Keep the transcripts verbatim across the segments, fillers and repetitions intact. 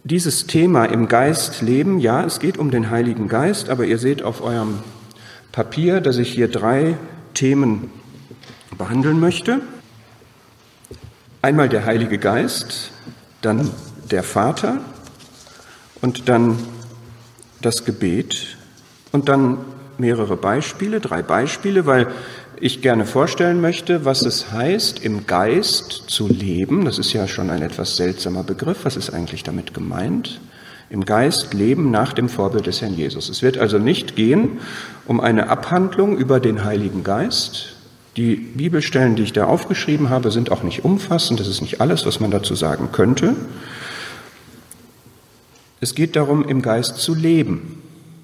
dieses Thema im Geist leben, ja, es geht um den Heiligen Geist, aber ihr seht auf eurem Papier, dass ich hier drei Themen behandeln möchte. Einmal der Heilige Geist, dann der Vater und dann das Gebet und dann mehrere Beispiele, drei Beispiele, weil ich gerne vorstellen möchte, was es heißt, im Geist zu leben. Das ist ja schon ein etwas seltsamer Begriff. Was ist eigentlich damit gemeint? Im Geist leben nach dem Vorbild des Herrn Jesus. Es wird also nicht gehen um eine Abhandlung über den Heiligen Geist. Die Bibelstellen, die ich da aufgeschrieben habe, sind auch nicht umfassend. Das ist nicht alles, was man dazu sagen könnte. Es geht darum, im Geist zu leben.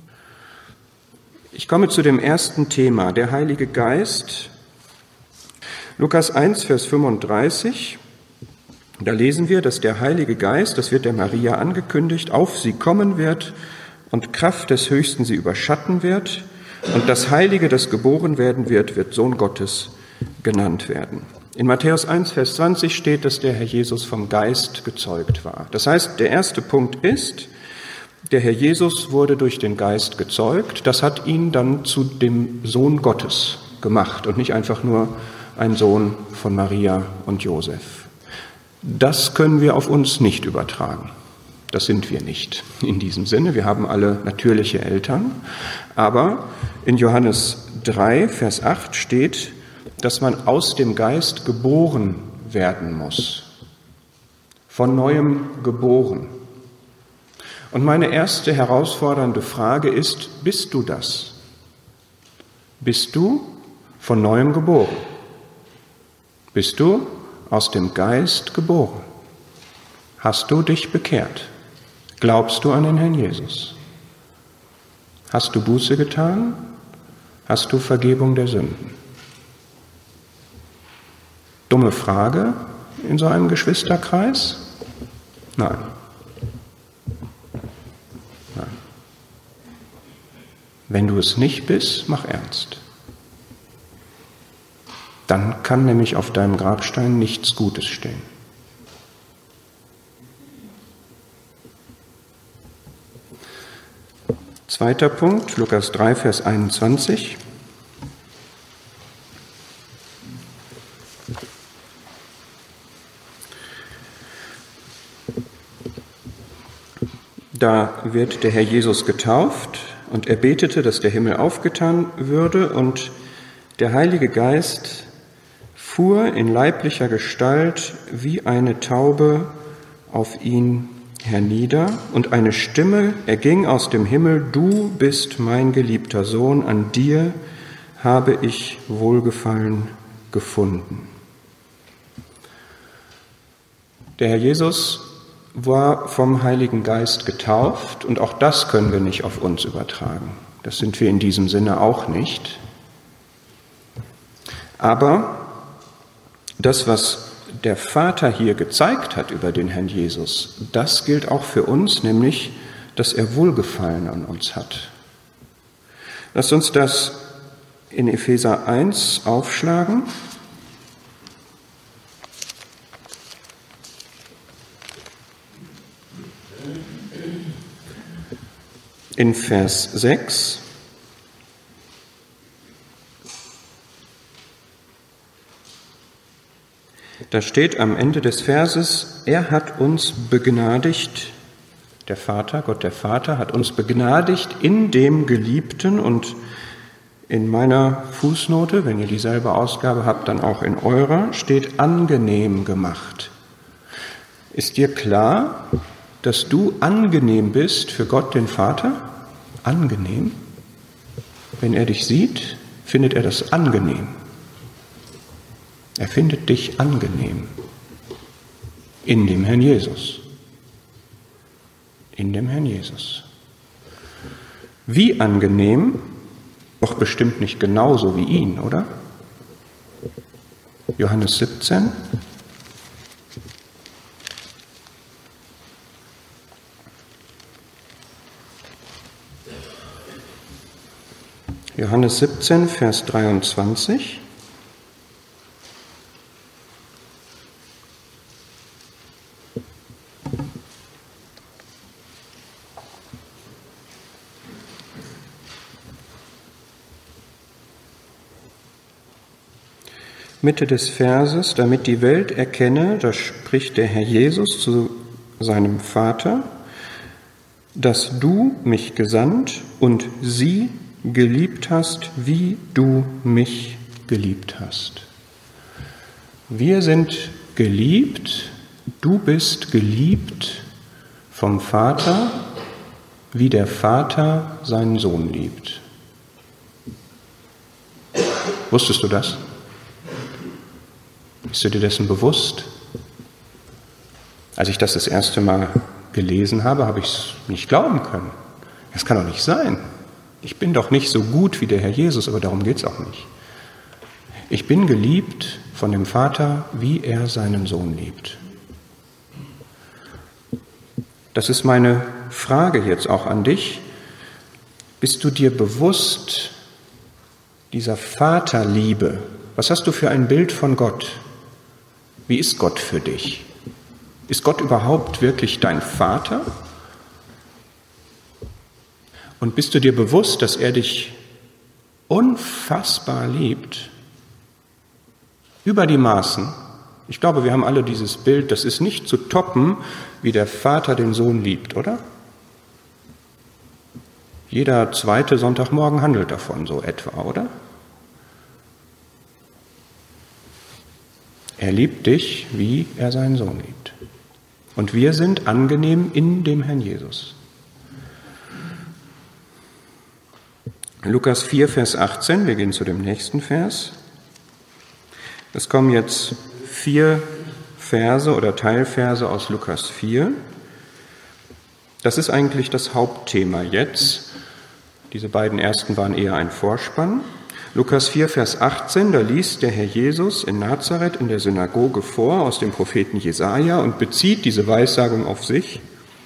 Ich komme zu dem ersten Thema, der Heilige Geist. Lukas eins, Vers fünfunddreißig. Da lesen wir, dass der Heilige Geist, das wird der Maria angekündigt, auf sie kommen wird und Kraft des Höchsten sie überschatten wird. Und das Heilige, das geboren werden wird, wird Sohn Gottes genannt werden. In Matthäus eins, Vers zwanzig steht, dass der Herr Jesus vom Geist gezeugt war. Das heißt, der erste Punkt ist, der Herr Jesus wurde durch den Geist gezeugt. Das hat ihn dann zu dem Sohn Gottes gemacht und nicht einfach nur ein Sohn von Maria und Josef. Das können wir auf uns nicht übertragen. Das sind wir nicht in diesem Sinne. Wir haben alle natürliche Eltern. Aber in Johannes drei, Vers acht steht, dass man aus dem Geist geboren werden muss. Von Neuem geboren. Und meine erste herausfordernde Frage ist, bist du das? Bist du von Neuem geboren? Bist du aus dem Geist geboren? Hast du dich bekehrt? Glaubst du an den Herrn Jesus? Hast du Buße getan? Hast du Vergebung der Sünden? Dumme Frage in so einem Geschwisterkreis? Nein. Nein. Wenn du es nicht bist, mach ernst. Dann kann nämlich auf deinem Grabstein nichts Gutes stehen. Zweiter Punkt, Lukas drei, Vers einundzwanzig. Da wird der Herr Jesus getauft und er betete, dass der Himmel aufgetan würde und der Heilige Geist fuhr in leiblicher Gestalt wie eine Taube auf ihn hernieder und eine Stimme erging aus dem Himmel, du bist mein geliebter Sohn, an dir habe ich Wohlgefallen gefunden. Der Herr Jesus war vom Heiligen Geist getauft und auch das können wir nicht auf uns übertragen. Das sind wir in diesem Sinne auch nicht. Aber das, was der Vater hier gezeigt hat über den Herrn Jesus, das gilt auch für uns, nämlich, dass er Wohlgefallen an uns hat. Lasst uns das in Epheser eins aufschlagen. In Vers sechs. Da steht am Ende des Verses, er hat uns begnadigt, der Vater, Gott der Vater, hat uns begnadigt in dem Geliebten und in meiner Fußnote, wenn ihr dieselbe Ausgabe habt, dann auch in eurer, steht angenehm gemacht. Ist dir klar, dass du angenehm bist für Gott, den Vater? Angenehm? Wenn er dich sieht, findet er das angenehm. Er findet dich angenehm in dem Herrn Jesus. In dem Herrn Jesus. Wie angenehm? Doch bestimmt nicht genauso wie ihn, oder? Johannes siebzehn. Johannes siebzehn, Vers dreiundzwanzig. Mitte des Verses, damit die Welt erkenne, da spricht der Herr Jesus zu seinem Vater, dass du mich gesandt und sie geliebt hast, wie du mich geliebt hast. Wir sind geliebt, du bist geliebt vom Vater, wie der Vater seinen Sohn liebt. Wusstest du das? Bist du dir dessen bewusst? Als ich das das erste Mal gelesen habe, habe ich es nicht glauben können. Das kann doch nicht sein. Ich bin doch nicht so gut wie der Herr Jesus, aber darum geht es auch nicht. Ich bin geliebt von dem Vater, wie er seinen Sohn liebt. Das ist meine Frage jetzt auch an dich. Bist du dir bewusst dieser Vaterliebe? Was hast du für ein Bild von Gott? Wie ist Gott für dich? Ist Gott überhaupt wirklich dein Vater? Und bist du dir bewusst, dass er dich unfassbar liebt? Über die Maßen. Ich glaube, wir haben alle dieses Bild, das ist nicht zu toppen, wie der Vater den Sohn liebt, oder? Jeder zweite Sonntagmorgen handelt davon so etwa, oder? Er liebt dich, wie er seinen Sohn liebt. Und wir sind angenehm in dem Herrn Jesus. Lukas vier, Vers achtzehn, wir gehen zu dem nächsten Vers. Es kommen jetzt vier Verse oder Teilverse aus Lukas vier. Das ist eigentlich das Hauptthema jetzt. Diese beiden ersten waren eher ein Vorspann. Lukas vier, Vers achtzehn, da liest der Herr Jesus in Nazareth in der Synagoge vor aus dem Propheten Jesaja und bezieht diese Weissagung auf sich.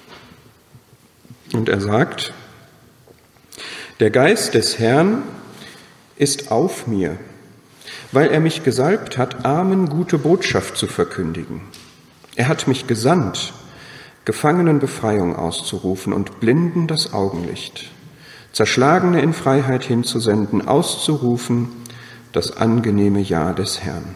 Und er sagt, der Geist des Herrn ist auf mir, weil er mich gesalbt hat, Armen gute Botschaft zu verkündigen. Er hat mich gesandt, Gefangenen Befreiung auszurufen und Blinden das Augenlicht, Zerschlagene in Freiheit hinzusenden, auszurufen das angenehme Ja des Herrn.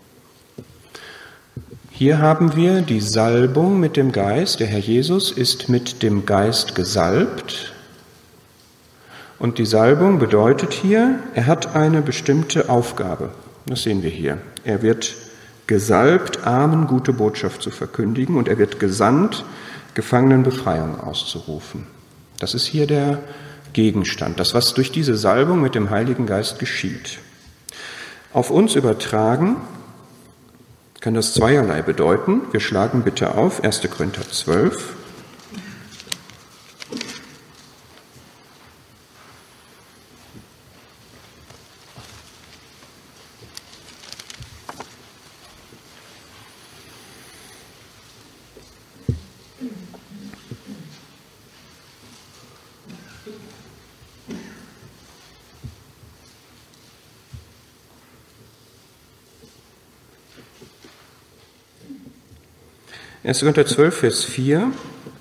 Hier haben wir die Salbung mit dem Geist. Der Herr Jesus ist mit dem Geist gesalbt. Und die Salbung bedeutet hier, er hat eine bestimmte Aufgabe. Das sehen wir hier. Er wird gesalbt, Armen gute Botschaft zu verkündigen, und er wird gesandt, Gefangenen Befreiung auszurufen. Das ist hier der Gegenstand, das, was durch diese Salbung mit dem Heiligen Geist geschieht. Auf uns übertragen kann das zweierlei bedeuten. Wir schlagen bitte auf erster Korinther zwölf. erster Korinther zwölf, Vers vier.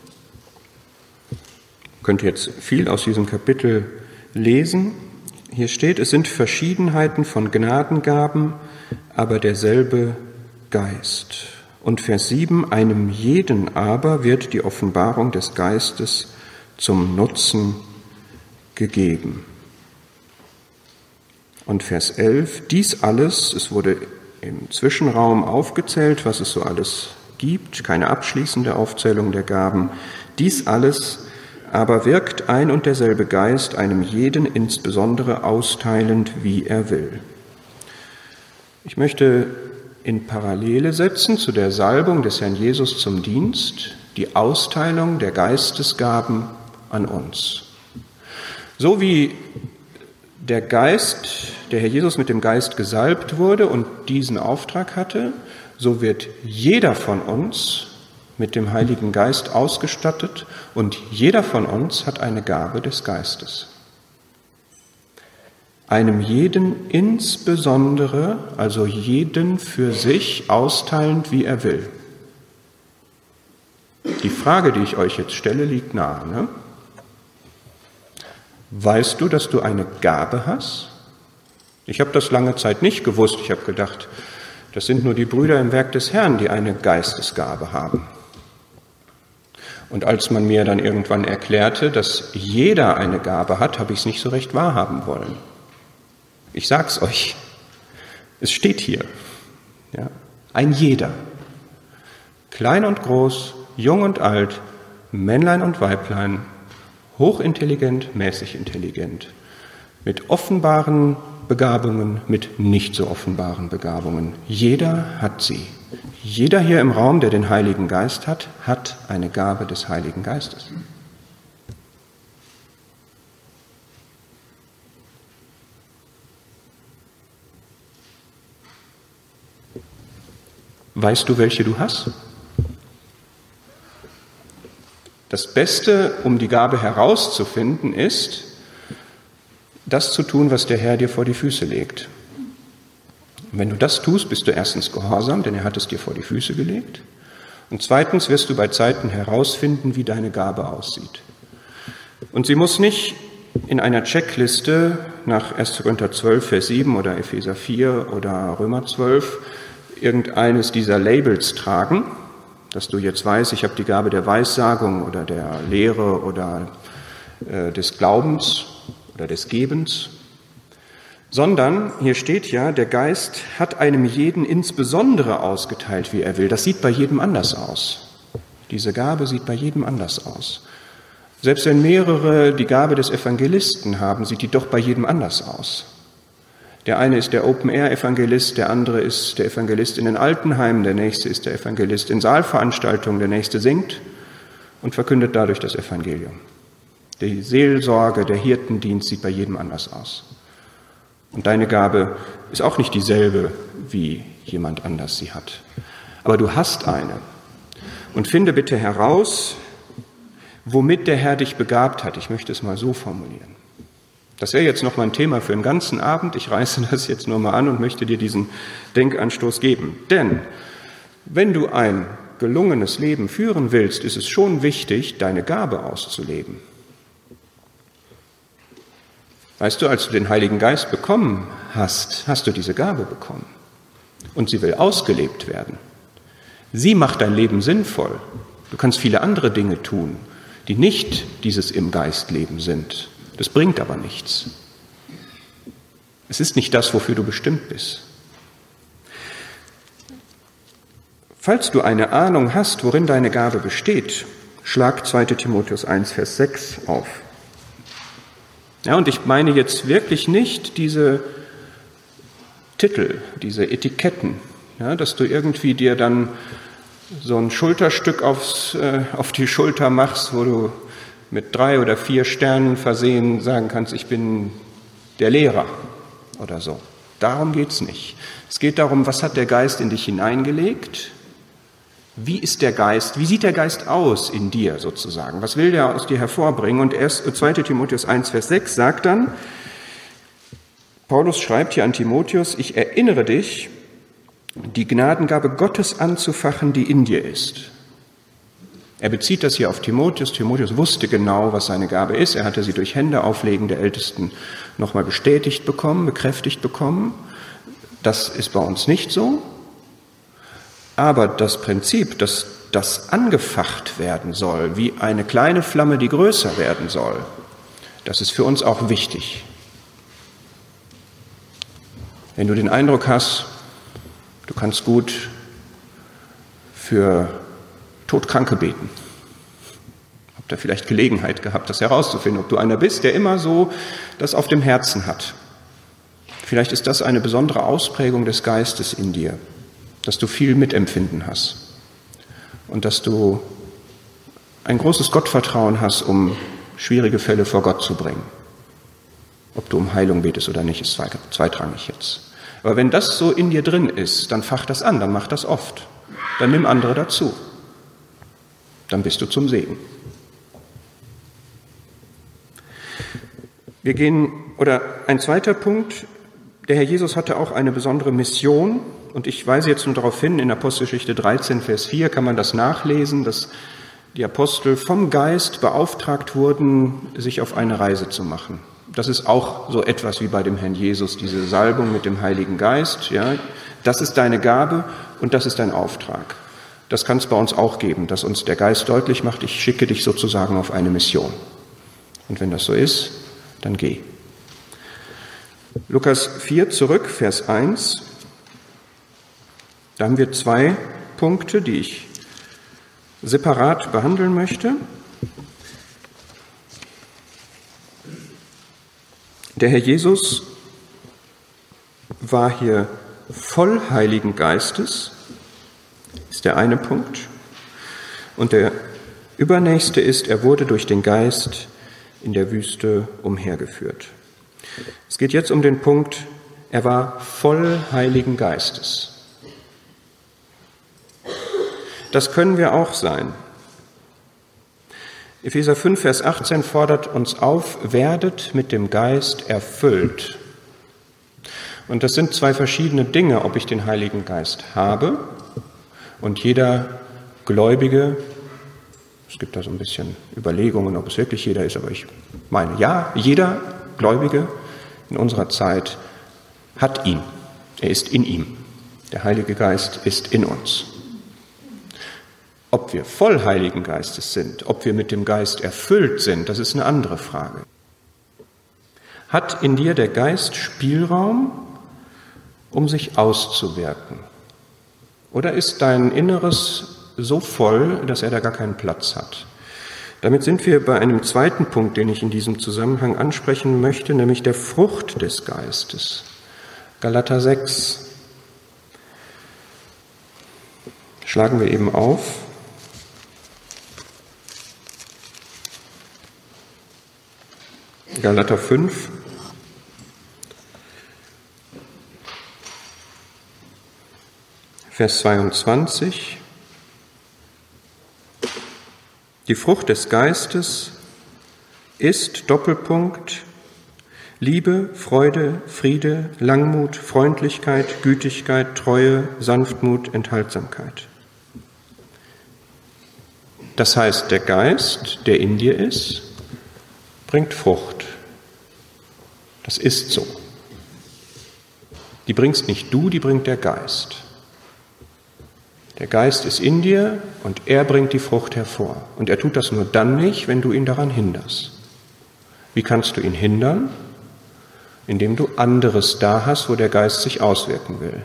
Ihr könnt jetzt viel aus diesem Kapitel lesen. Hier steht, es sind Verschiedenheiten von Gnadengaben, aber derselbe Geist. Und Vers sieben, einem jeden aber wird die Offenbarung des Geistes zum Nutzen gegeben. Und Vers elf, dies alles, es wurde im Zwischenraum aufgezählt, was es so alles gibt, keine abschließende Aufzählung der Gaben. Dies alles aber wirkt ein und derselbe Geist, einem jeden insbesondere austeilend, wie er will. Ich möchte in Parallele setzen zu der Salbung des Herrn Jesus zum Dienst die Austeilung der Geistesgaben an uns. So wie der Geist, der Herr Jesus mit dem Geist gesalbt wurde und diesen Auftrag hatte, so wird jeder von uns mit dem Heiligen Geist ausgestattet und jeder von uns hat eine Gabe des Geistes. Einem jeden insbesondere, also jeden für sich austeilend, wie er will. Die Frage, die ich euch jetzt stelle, liegt nahe. Ne? Weißt du, dass du eine Gabe hast? Ich habe das lange Zeit nicht gewusst. Ich habe gedacht, Das sind nur die Brüder im Werk des Herrn, die eine Geistesgabe haben. Und als man mir dann irgendwann erklärte, dass jeder eine Gabe hat, habe ich es nicht so recht wahrhaben wollen. Ich sag's euch, es steht hier, ja, ein jeder, klein und groß, jung und alt, Männlein und Weiblein, hochintelligent, mäßig intelligent, mit offenbaren Begabungen, mit nicht so offenbaren Begabungen. Jeder hat sie. Jeder hier im Raum, der den Heiligen Geist hat, hat eine Gabe des Heiligen Geistes. Weißt du, welche du hast? Das Beste, um die Gabe herauszufinden, ist, das zu tun, was der Herr dir vor die Füße legt. Und wenn du das tust, bist du erstens gehorsam, denn er hat es dir vor die Füße gelegt. Und zweitens wirst du bei Zeiten herausfinden, wie deine Gabe aussieht. Und sie muss nicht in einer Checkliste nach erster Korinther zwölf, Vers sieben oder Epheser vier oder Römer zwölf irgendeines dieser Labels tragen, dass du jetzt weißt, ich habe die Gabe der Weissagung oder der Lehre oder äh, des Glaubens oder des Gebens, sondern hier steht ja, der Geist hat einem jeden insbesondere ausgeteilt, wie er will. Das sieht bei jedem anders aus. Diese Gabe sieht bei jedem anders aus. Selbst wenn mehrere die Gabe des Evangelisten haben, sieht die doch bei jedem anders aus. Der eine ist der Open-Air-Evangelist, der andere ist der Evangelist in den Altenheimen, der nächste ist der Evangelist in Saalveranstaltungen, der nächste singt und verkündet dadurch das Evangelium. Die Seelsorge, der Hirtendienst sieht bei jedem anders aus. Und deine Gabe ist auch nicht dieselbe, wie jemand anders sie hat. Aber du hast eine. Und finde bitte heraus, womit der Herr dich begabt hat. Ich möchte es mal so formulieren. Das wäre jetzt noch mal ein Thema für den ganzen Abend. Ich reiße das jetzt nur mal an und möchte dir diesen Denkanstoß geben. Denn wenn du ein gelungenes Leben führen willst, ist es schon wichtig, deine Gabe auszuleben. Weißt du, als du den Heiligen Geist bekommen hast, hast du diese Gabe bekommen. Und sie will ausgelebt werden. Sie macht dein Leben sinnvoll. Du kannst viele andere Dinge tun, die nicht dieses im Geistleben sind. Das bringt aber nichts. Es ist nicht das, wofür du bestimmt bist. Falls du eine Ahnung hast, worin deine Gabe besteht, schlag zweiter Timotheus eins, Vers sechs auf. Ja, und ich meine jetzt wirklich nicht diese Titel, diese Etiketten, ja, dass du irgendwie dir dann so ein Schulterstück aufs, äh, auf die Schulter machst, wo du mit drei oder vier Sternen versehen sagen kannst, ich bin der Lehrer oder so. Darum geht es nicht. Es geht darum, was hat der Geist in dich hineingelegt? Wie ist der Geist, wie sieht der Geist aus in dir sozusagen? Was will der aus dir hervorbringen? Und erst zweiter Timotheus eins, Vers sechs sagt dann, Paulus schreibt hier an Timotheus, ich erinnere dich, die Gnadengabe Gottes anzufachen, die in dir ist. Er bezieht das hier auf Timotheus. Timotheus wusste genau, was seine Gabe ist. Er hatte sie durch Hände auflegen der Ältesten nochmal bestätigt bekommen, bekräftigt bekommen. Das ist bei uns nicht so. Aber das Prinzip, dass das angefacht werden soll, wie eine kleine Flamme, die größer werden soll, das ist für uns auch wichtig. Wenn du den Eindruck hast, du kannst gut für Todkranke beten. Habt ihr vielleicht Gelegenheit gehabt, das herauszufinden, ob du einer bist, der immer so das auf dem Herzen hat. Vielleicht ist das eine besondere Ausprägung des Geistes in dir, dass du viel Mitempfinden hast und dass du ein großes Gottvertrauen hast, um schwierige Fälle vor Gott zu bringen. Ob du um Heilung betest oder nicht, ist zweitrangig jetzt. Aber wenn das so in dir drin ist, dann fach das an, dann mach das oft. Dann nimm andere dazu. Dann bist du zum Segen. Wir gehen, oder ein zweiter Punkt, der Herr Jesus hatte auch eine besondere Mission, und ich weise jetzt nur darauf hin, in Apostelgeschichte dreizehn, Vers vier kann man das nachlesen, dass die Apostel vom Geist beauftragt wurden, sich auf eine Reise zu machen. Das ist auch so etwas wie bei dem Herrn Jesus, diese Salbung mit dem Heiligen Geist. Ja. Das ist deine Gabe und das ist dein Auftrag. Das kann es bei uns auch geben, dass uns der Geist deutlich macht, ich schicke dich sozusagen auf eine Mission. Und wenn das so ist, dann geh. Lukas vier zurück, Vers eins. Da haben wir zwei Punkte, die ich separat behandeln möchte. Der Herr Jesus war hier voll Heiligen Geistes, ist der eine Punkt. Und der übernächste ist, er wurde durch den Geist in der Wüste umhergeführt. Es geht jetzt um den Punkt, er war voll Heiligen Geistes. Das können wir auch sein. Epheser fünf, Vers achtzehn fordert uns auf, werdet mit dem Geist erfüllt. Und das sind zwei verschiedene Dinge, ob ich den Heiligen Geist habe und jeder Gläubige, es gibt da so ein bisschen Überlegungen, ob es wirklich jeder ist, aber ich meine, ja, jeder Gläubige in unserer Zeit hat ihn. Er ist in ihm. Der Heilige Geist ist in uns. Ob wir voll Heiligen Geistes sind, ob wir mit dem Geist erfüllt sind, das ist eine andere Frage. Hat in dir der Geist Spielraum, um sich auszuwirken? Oder ist dein Inneres so voll, dass er da gar keinen Platz hat? Damit sind wir bei einem zweiten Punkt, den ich in diesem Zusammenhang ansprechen möchte, nämlich der Frucht des Geistes. Galater sechs. Schlagen wir eben auf. Galater fünf. Vers zweiundzwanzig. Die Frucht des Geistes ist, Doppelpunkt, Liebe, Freude, Friede, Langmut, Freundlichkeit, Gütigkeit, Treue, Sanftmut, Enthaltsamkeit. Das heißt, der Geist, der in dir ist, bringt Frucht. Das ist so. Die bringst nicht du, die bringt der Geist. Der Geist ist in dir und er bringt die Frucht hervor. Und er tut das nur dann nicht, wenn du ihn daran hinderst. Wie kannst du ihn hindern? Indem du anderes da hast, wo der Geist sich auswirken will.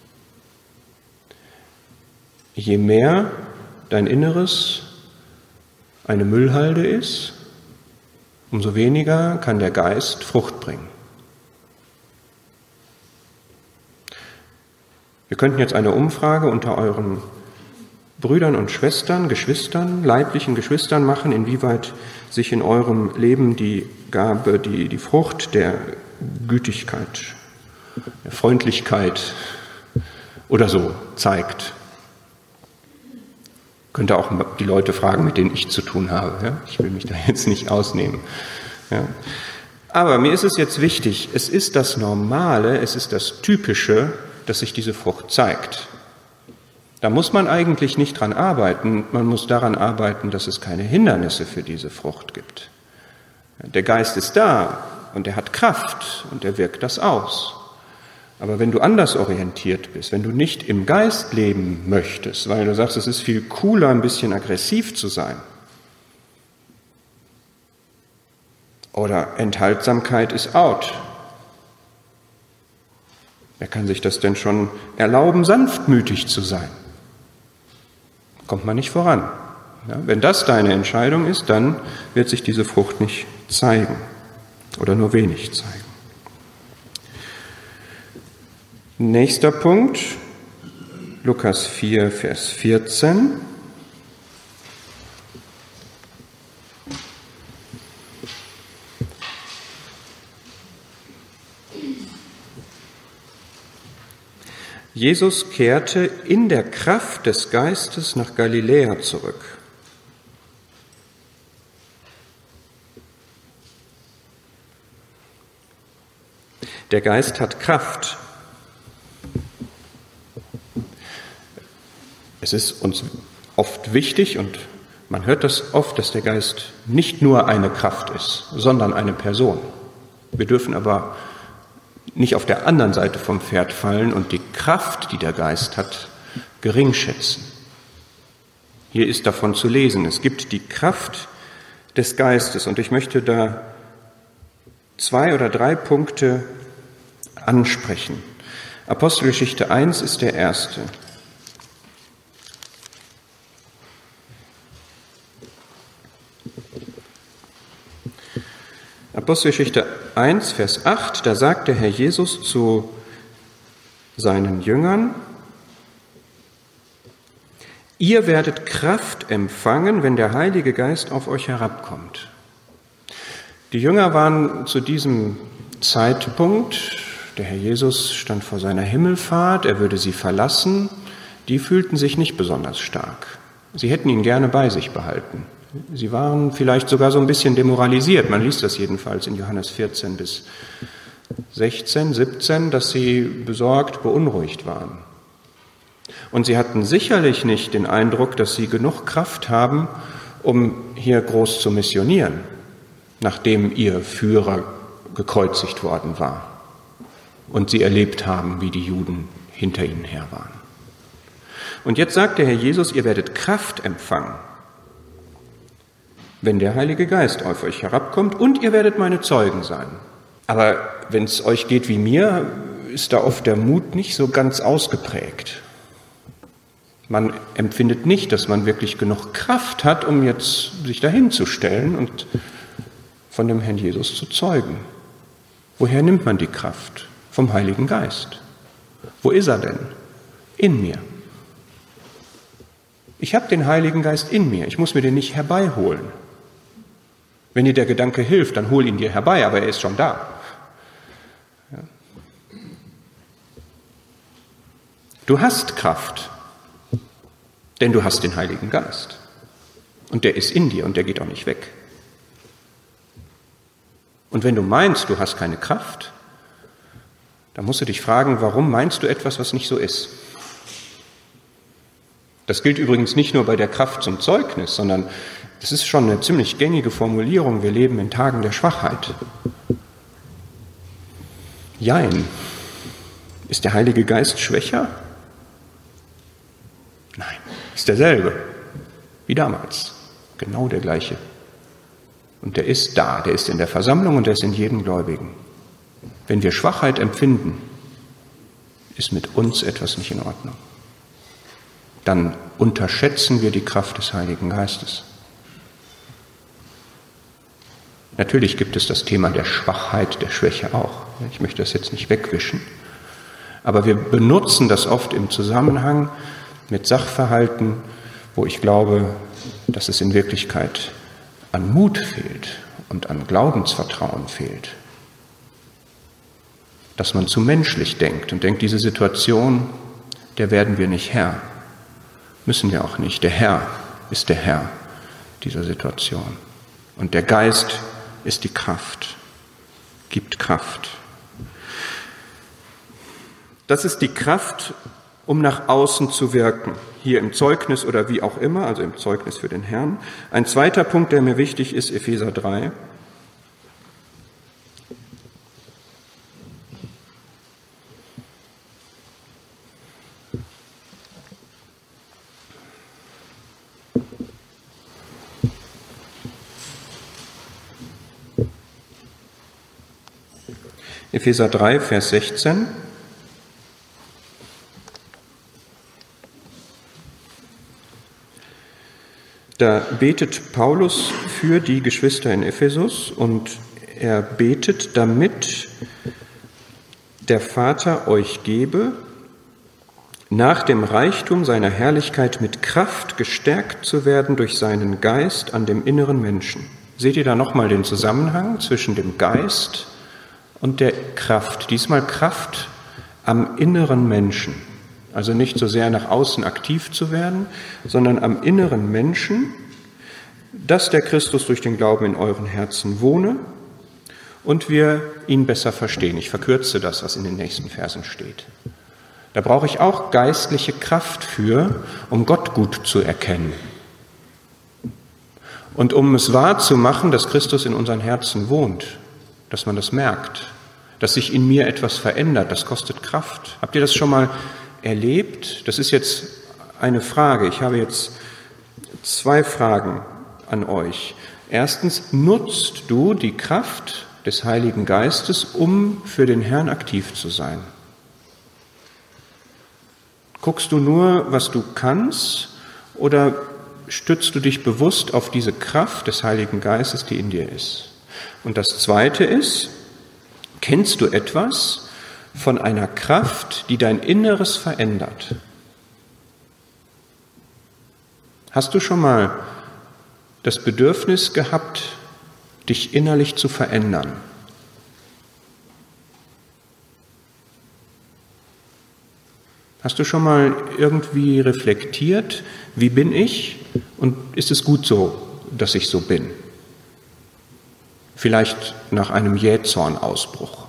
Je mehr dein Inneres eine Müllhalde ist, umso weniger kann der Geist Frucht bringen. Wir könnten jetzt eine Umfrage unter euren Brüdern und Schwestern, Geschwistern, leiblichen Geschwistern machen, inwieweit sich in eurem Leben die Gabe, die, die Frucht der Gütigkeit, der Freundlichkeit oder so zeigt. Könnt ihr auch die Leute fragen, mit denen ich zu tun habe. Ja? Ich will mich da jetzt nicht ausnehmen. Ja? Aber mir ist es jetzt wichtig, es ist das Normale, es ist das Typische, dass sich diese Frucht zeigt. Da muss man eigentlich nicht dran arbeiten, man muss daran arbeiten, dass es keine Hindernisse für diese Frucht gibt. Der Geist ist da und er hat Kraft und er wirkt das aus. Aber wenn du anders orientiert bist, wenn du nicht im Geist leben möchtest, weil du sagst, es ist viel cooler, ein bisschen aggressiv zu sein, oder Enthaltsamkeit ist out. Wer kann sich das denn schon erlauben, sanftmütig zu sein? Kommt man nicht voran. Ja, wenn das deine Entscheidung ist, dann wird sich diese Frucht nicht zeigen oder nur wenig zeigen. Nächster Punkt, Lukas vier, Vers vierzehn. Jesus kehrte in der Kraft des Geistes nach Galiläa zurück. Der Geist hat Kraft. Es ist uns oft wichtig und man hört das oft, dass der Geist nicht nur eine Kraft ist, sondern eine Person. Wir dürfen aber nicht auf der anderen Seite vom Pferd fallen und die Kraft, die der Geist hat, geringschätzen. Hier ist davon zu lesen, es gibt die Kraft des Geistes und ich möchte da zwei oder drei Punkte ansprechen. Apostelgeschichte eins ist der erste. Apostelgeschichte eins, Vers acht, da sagt der Herr Jesus zu seinen Jüngern: Ihr werdet Kraft empfangen, wenn der Heilige Geist auf euch herabkommt. Die Jünger waren zu diesem Zeitpunkt, der Herr Jesus stand vor seiner Himmelfahrt, er würde sie verlassen, die fühlten sich nicht besonders stark. Sie hätten ihn gerne bei sich behalten. Sie waren vielleicht sogar so ein bisschen demoralisiert. Man liest das jedenfalls in Johannes vierzehn bis sechzehn, siebzehn, dass sie besorgt, beunruhigt waren. Und sie hatten sicherlich nicht den Eindruck, dass sie genug Kraft haben, um hier groß zu missionieren, nachdem ihr Führer gekreuzigt worden war und sie erlebt haben, wie die Juden hinter ihnen her waren. Und jetzt sagt der Herr Jesus, ihr werdet Kraft empfangen, wenn der Heilige Geist auf euch herabkommt, und ihr werdet meine Zeugen sein. Aber wenn es euch geht wie mir, ist da oft der Mut nicht so ganz ausgeprägt. Man empfindet nicht, dass man wirklich genug Kraft hat, um jetzt sich dahin zu stellen und von dem Herrn Jesus zu zeugen. Woher nimmt man die Kraft? Vom Heiligen Geist. Wo ist er denn? In mir. Ich habe den Heiligen Geist in mir. Ich muss mir den nicht herbeiholen. Wenn dir der Gedanke hilft, dann hol ihn dir herbei, aber er ist schon da. Ja. Du hast Kraft, denn du hast den Heiligen Geist. Und der ist in dir und der geht auch nicht weg. Und wenn du meinst, du hast keine Kraft, dann musst du dich fragen, warum meinst du etwas, was nicht so ist? Das gilt übrigens nicht nur bei der Kraft zum Zeugnis, sondern es ist schon eine ziemlich gängige Formulierung. Wir leben in Tagen der Schwachheit. Jein. Ist der Heilige Geist schwächer? Nein, ist derselbe, wie damals. Genau der gleiche. Und der ist da, der ist in der Versammlung und der ist in jedem Gläubigen. Wenn wir Schwachheit empfinden, ist mit uns etwas nicht in Ordnung. Dann unterschätzen wir die Kraft des Heiligen Geistes. Natürlich gibt es das Thema der Schwachheit, der Schwäche auch. Ich möchte das jetzt nicht wegwischen. Aber wir benutzen das oft im Zusammenhang mit Sachverhalten, wo ich glaube, dass es in Wirklichkeit an Mut fehlt und an Glaubensvertrauen fehlt. Dass man zu menschlich denkt und denkt, diese Situation, der werden wir nicht Herr. Müssen wir auch nicht. Der Herr ist der Herr dieser Situation. Und der Geist ist die Kraft, gibt Kraft. Das ist die Kraft, um nach außen zu wirken, hier im Zeugnis oder wie auch immer, also im Zeugnis für den Herrn. Ein zweiter Punkt, der mir wichtig ist, Epheser drei. Epheser drei, Vers sechzehn. Da betet Paulus für die Geschwister in Ephesus und er betet, damit der Vater euch gebe, nach dem Reichtum seiner Herrlichkeit mit Kraft gestärkt zu werden durch seinen Geist an dem inneren Menschen. Seht ihr da nochmal den Zusammenhang zwischen dem Geist und der Kraft? Diesmal Kraft am inneren Menschen. Also nicht so sehr nach außen aktiv zu werden, sondern am inneren Menschen, dass der Christus durch den Glauben in euren Herzen wohne und wir ihn besser verstehen. Ich verkürze das, was in den nächsten Versen steht. Da brauche ich auch geistliche Kraft für, um Gott gut zu erkennen. Und um es wahrzumachen, dass Christus in unseren Herzen wohnt, dass man das merkt. dass sich in mir etwas verändert. Das kostet Kraft. Habt ihr das schon mal erlebt? Das ist jetzt eine Frage. Ich habe jetzt zwei Fragen an euch. Erstens, nutzt du die Kraft des Heiligen Geistes, um für den Herrn aktiv zu sein? Guckst du nur, was du kannst, oder stützt du dich bewusst auf diese Kraft des Heiligen Geistes, die in dir ist? Und das Zweite ist, kennst du etwas von einer Kraft, die dein Inneres verändert? Hast du schon mal das Bedürfnis gehabt, dich innerlich zu verändern? Hast du schon mal irgendwie reflektiert, wie bin ich und ist es gut so, dass ich so bin? Vielleicht nach einem Jähzornausbruch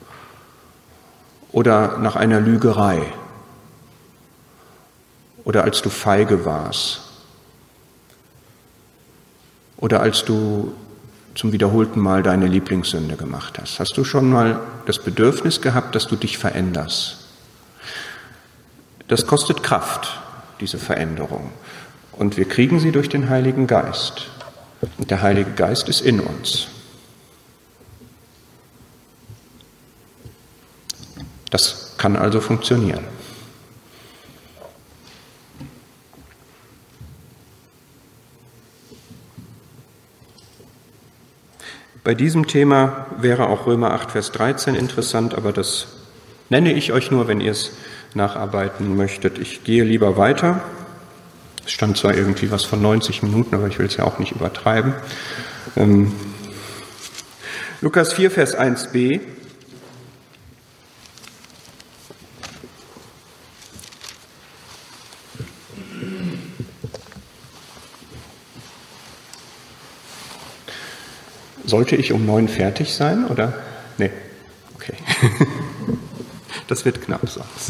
oder nach einer Lügerei oder als du feige warst oder als du zum wiederholten Mal deine Lieblingssünde gemacht hast. Hast du schon mal das Bedürfnis gehabt, dass du dich veränderst? Das kostet Kraft, diese Veränderung. Und wir kriegen sie durch den Heiligen Geist. Und der Heilige Geist ist in uns. Das kann also funktionieren. Bei diesem Thema wäre auch Römer acht, Vers dreizehn interessant, aber das nenne ich euch nur, wenn ihr es nacharbeiten möchtet. Ich gehe lieber weiter. Es stand zwar irgendwie was von neunzig Minuten, aber ich will es ja auch nicht übertreiben. Ähm, Lukas vier, Vers eins b. Sollte ich um neun fertig sein, oder? Nee, okay. Das wird knapp sonst.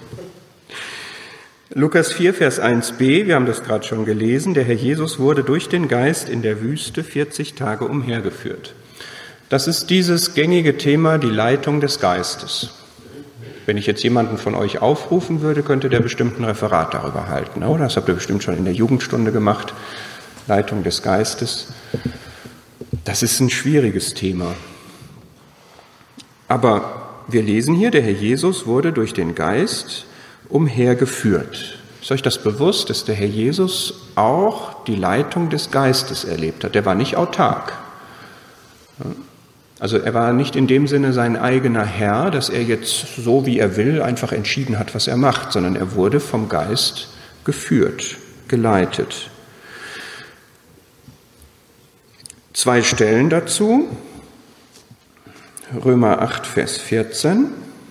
Lukas vier, Vers eins b, wir haben das gerade schon gelesen, der Herr Jesus wurde durch den Geist in der Wüste vierzig Tage umhergeführt. Das ist dieses gängige Thema, die Leitung des Geistes. Wenn ich jetzt jemanden von euch aufrufen würde, könnte der bestimmt ein Referat darüber halten. Oder? Das habt ihr bestimmt schon in der Jugendstunde gemacht, Leitung des Geistes. Das ist ein schwieriges Thema. Aber wir lesen hier, der Herr Jesus wurde durch den Geist umhergeführt. Ist euch das bewusst, dass der Herr Jesus auch die Leitung des Geistes erlebt hat? Der war nicht autark. Also er war nicht in dem Sinne sein eigener Herr, dass er jetzt so wie er will einfach entschieden hat, was er macht, sondern er wurde vom Geist geführt, geleitet. Zwei Stellen dazu. Römer acht, Vers vierzehn.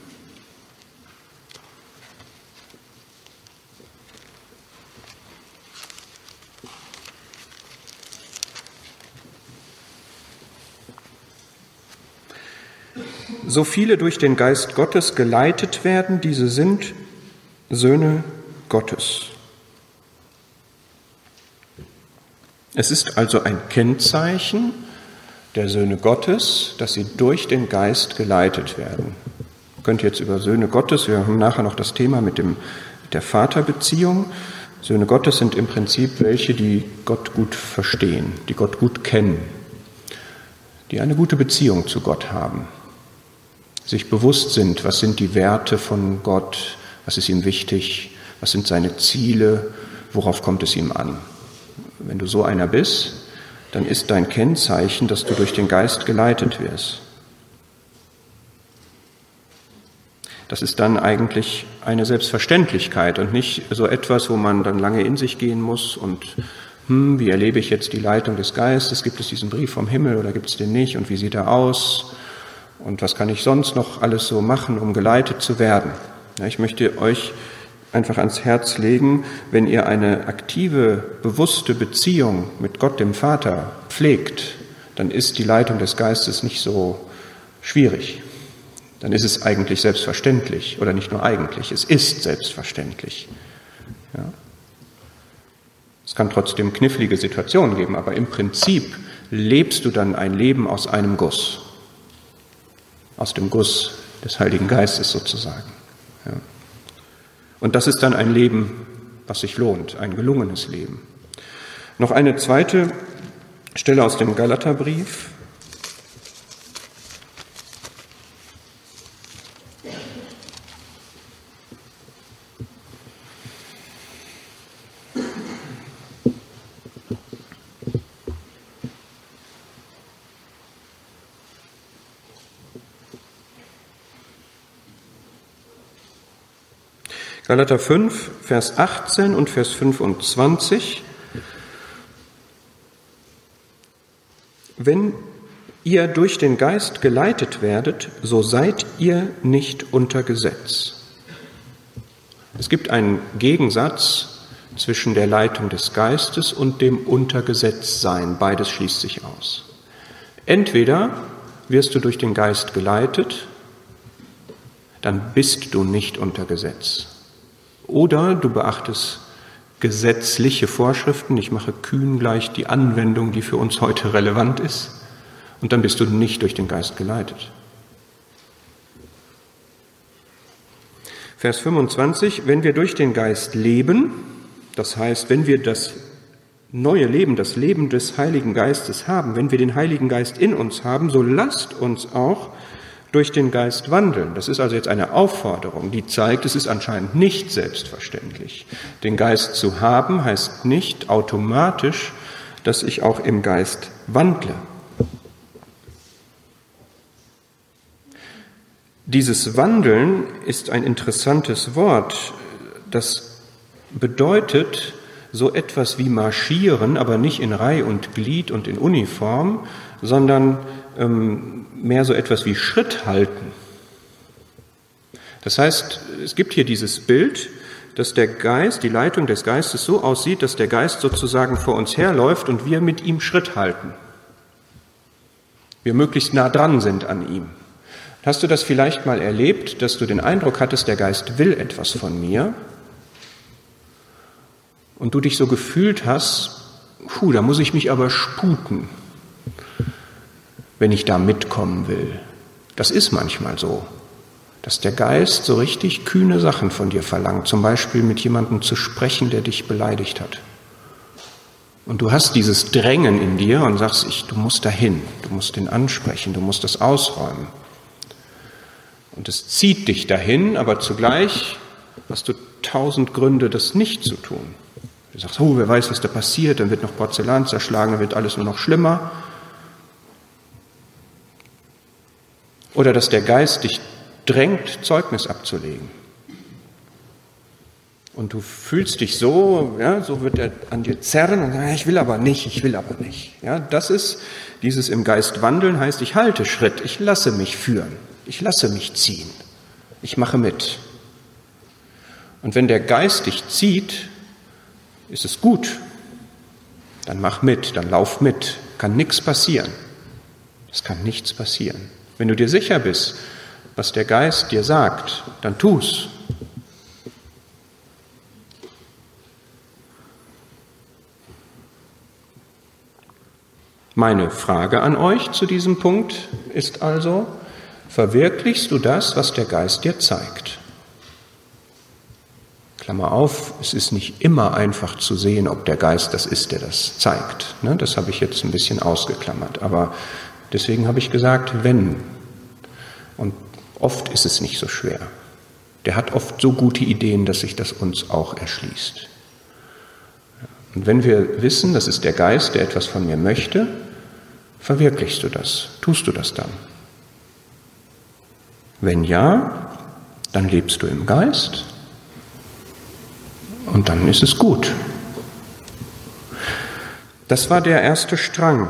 So viele durch den Geist Gottes geleitet werden, diese sind Söhne Gottes. Es ist also ein Kennzeichen der Söhne Gottes, dass sie durch den Geist geleitet werden. Ihr könnt jetzt über Söhne Gottes, wir haben nachher noch das Thema mit, dem, mit der Vaterbeziehung. Söhne Gottes sind im Prinzip welche, die Gott gut verstehen, die Gott gut kennen, die eine gute Beziehung zu Gott haben, sich bewusst sind, was sind die Werte von Gott, was ist ihm wichtig, was sind seine Ziele, worauf kommt es ihm an. Wenn du so einer bist, dann ist dein Kennzeichen, dass du durch den Geist geleitet wirst. Das ist dann eigentlich eine Selbstverständlichkeit und nicht so etwas, wo man dann lange in sich gehen muss und hm, wie erlebe ich jetzt die Leitung des Geistes? Gibt es diesen Brief vom Himmel oder gibt es den nicht? Und wie sieht er aus? Und was kann ich sonst noch alles so machen, um geleitet zu werden? Ja, ich möchte euch einfach ans Herz legen, wenn ihr eine aktive, bewusste Beziehung mit Gott, dem Vater, pflegt, dann ist die Leitung des Geistes nicht so schwierig. Dann ist es eigentlich selbstverständlich, oder nicht nur eigentlich, es ist selbstverständlich. Ja. Es kann trotzdem knifflige Situationen geben, aber im Prinzip lebst du dann ein Leben aus einem Guss. aus dem Guss des Heiligen Geistes sozusagen. Ja. Und das ist dann ein Leben, was sich lohnt, ein gelungenes Leben. Noch eine zweite Stelle aus dem Galaterbrief. Galater fünf, Vers achtzehn und Vers fünfundzwanzig. Wenn ihr durch den Geist geleitet werdet, so seid ihr nicht unter Gesetz. Es gibt einen Gegensatz zwischen der Leitung des Geistes und dem Untergesetztsein. Beides schließt sich aus. Entweder wirst du durch den Geist geleitet, dann bist du nicht unter Gesetz. Oder du beachtest gesetzliche Vorschriften, ich mache kühn gleich die Anwendung, die für uns heute relevant ist, und dann bist du nicht durch den Geist geleitet. Vers fünfundzwanzig, wenn wir durch den Geist leben, das heißt, wenn wir das neue Leben, das Leben des Heiligen Geistes haben, wenn wir den Heiligen Geist in uns haben, so lasst uns auch durch den Geist wandeln. Das ist also jetzt eine Aufforderung, die zeigt, es ist anscheinend nicht selbstverständlich. Den Geist zu haben heißt nicht automatisch, dass ich auch im Geist wandle. Dieses Wandeln ist ein interessantes Wort. Das bedeutet so etwas wie marschieren, aber nicht in Reih und Glied und in Uniform, sondern ähm, mehr so etwas wie Schritt halten. Das heißt, es gibt hier dieses Bild, dass der Geist, die Leitung des Geistes so aussieht, dass der Geist sozusagen vor uns herläuft und wir mit ihm Schritt halten. Wir möglichst nah dran sind an ihm. Hast du das vielleicht mal erlebt, dass du den Eindruck hattest, der Geist will etwas von mir und du dich so gefühlt hast, puh, da muss ich mich aber sputen, wenn ich da mitkommen will. Das ist manchmal so, dass der Geist so richtig kühne Sachen von dir verlangt, zum Beispiel mit jemandem zu sprechen, der dich beleidigt hat. Und du hast dieses Drängen in dir und sagst, ich, du musst dahin, du musst ihn ansprechen, du musst das ausräumen. Und es zieht dich dahin, aber zugleich hast du tausend Gründe, das nicht zu tun. Du sagst, oh, wer weiß, was da passiert, dann wird noch Porzellan zerschlagen, dann wird alles nur noch schlimmer. Oder dass der Geist dich drängt, Zeugnis abzulegen. Und du fühlst dich so, ja, so wird er an dir zerren und sagt, ich will aber nicht, ich will aber nicht. Ja, das ist dieses im Geist wandeln, heißt, ich halte Schritt, ich lasse mich führen, ich lasse mich ziehen, ich mache mit. Und wenn der Geist dich zieht, ist es gut. Dann mach mit, dann lauf mit, kann nichts passieren. Es kann nichts passieren. Wenn du dir sicher bist, was der Geist dir sagt, dann tu's. Meine Frage an euch zu diesem Punkt ist also, verwirklichst du das, was der Geist dir zeigt? Klammer auf, es ist nicht immer einfach zu sehen, ob der Geist das ist, der das zeigt. Das habe ich jetzt ein bisschen ausgeklammert, aber deswegen habe ich gesagt, wenn. Und oft ist es nicht so schwer. Der hat oft so gute Ideen, dass sich das uns auch erschließt. Und wenn wir wissen, das ist der Geist, der etwas von mir möchte, verwirklichst du das? Tust du das dann? Wenn ja, dann lebst du im Geist und dann ist es gut. Das war der erste Strang.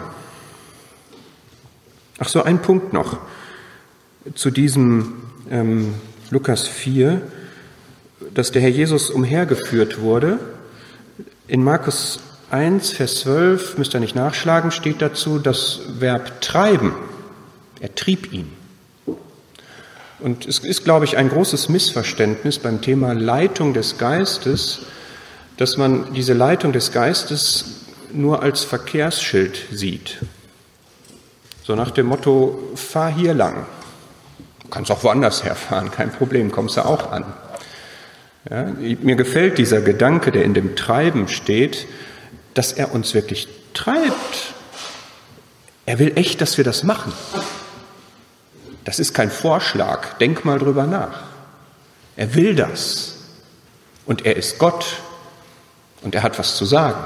Ach so, ein Punkt noch zu diesem ähm, Lukas vier, dass der Herr Jesus umhergeführt wurde. In Markus eins, Vers zwölf, müsst ihr nicht nachschlagen, steht dazu das Verb treiben. Er trieb ihn. Und es ist, glaube ich, ein großes Missverständnis beim Thema Leitung des Geistes, dass man diese Leitung des Geistes nur als Verkehrsschild sieht. So nach dem Motto, fahr hier lang. kannst auch woanders herfahren, kein Problem, kommst du auch an. Ja, mir gefällt dieser Gedanke, der in dem Treiben steht, dass er uns wirklich treibt. Er will echt, dass wir das machen. Das ist kein Vorschlag, denk mal drüber nach. Er will das. Und er ist Gott. Und er hat was zu sagen.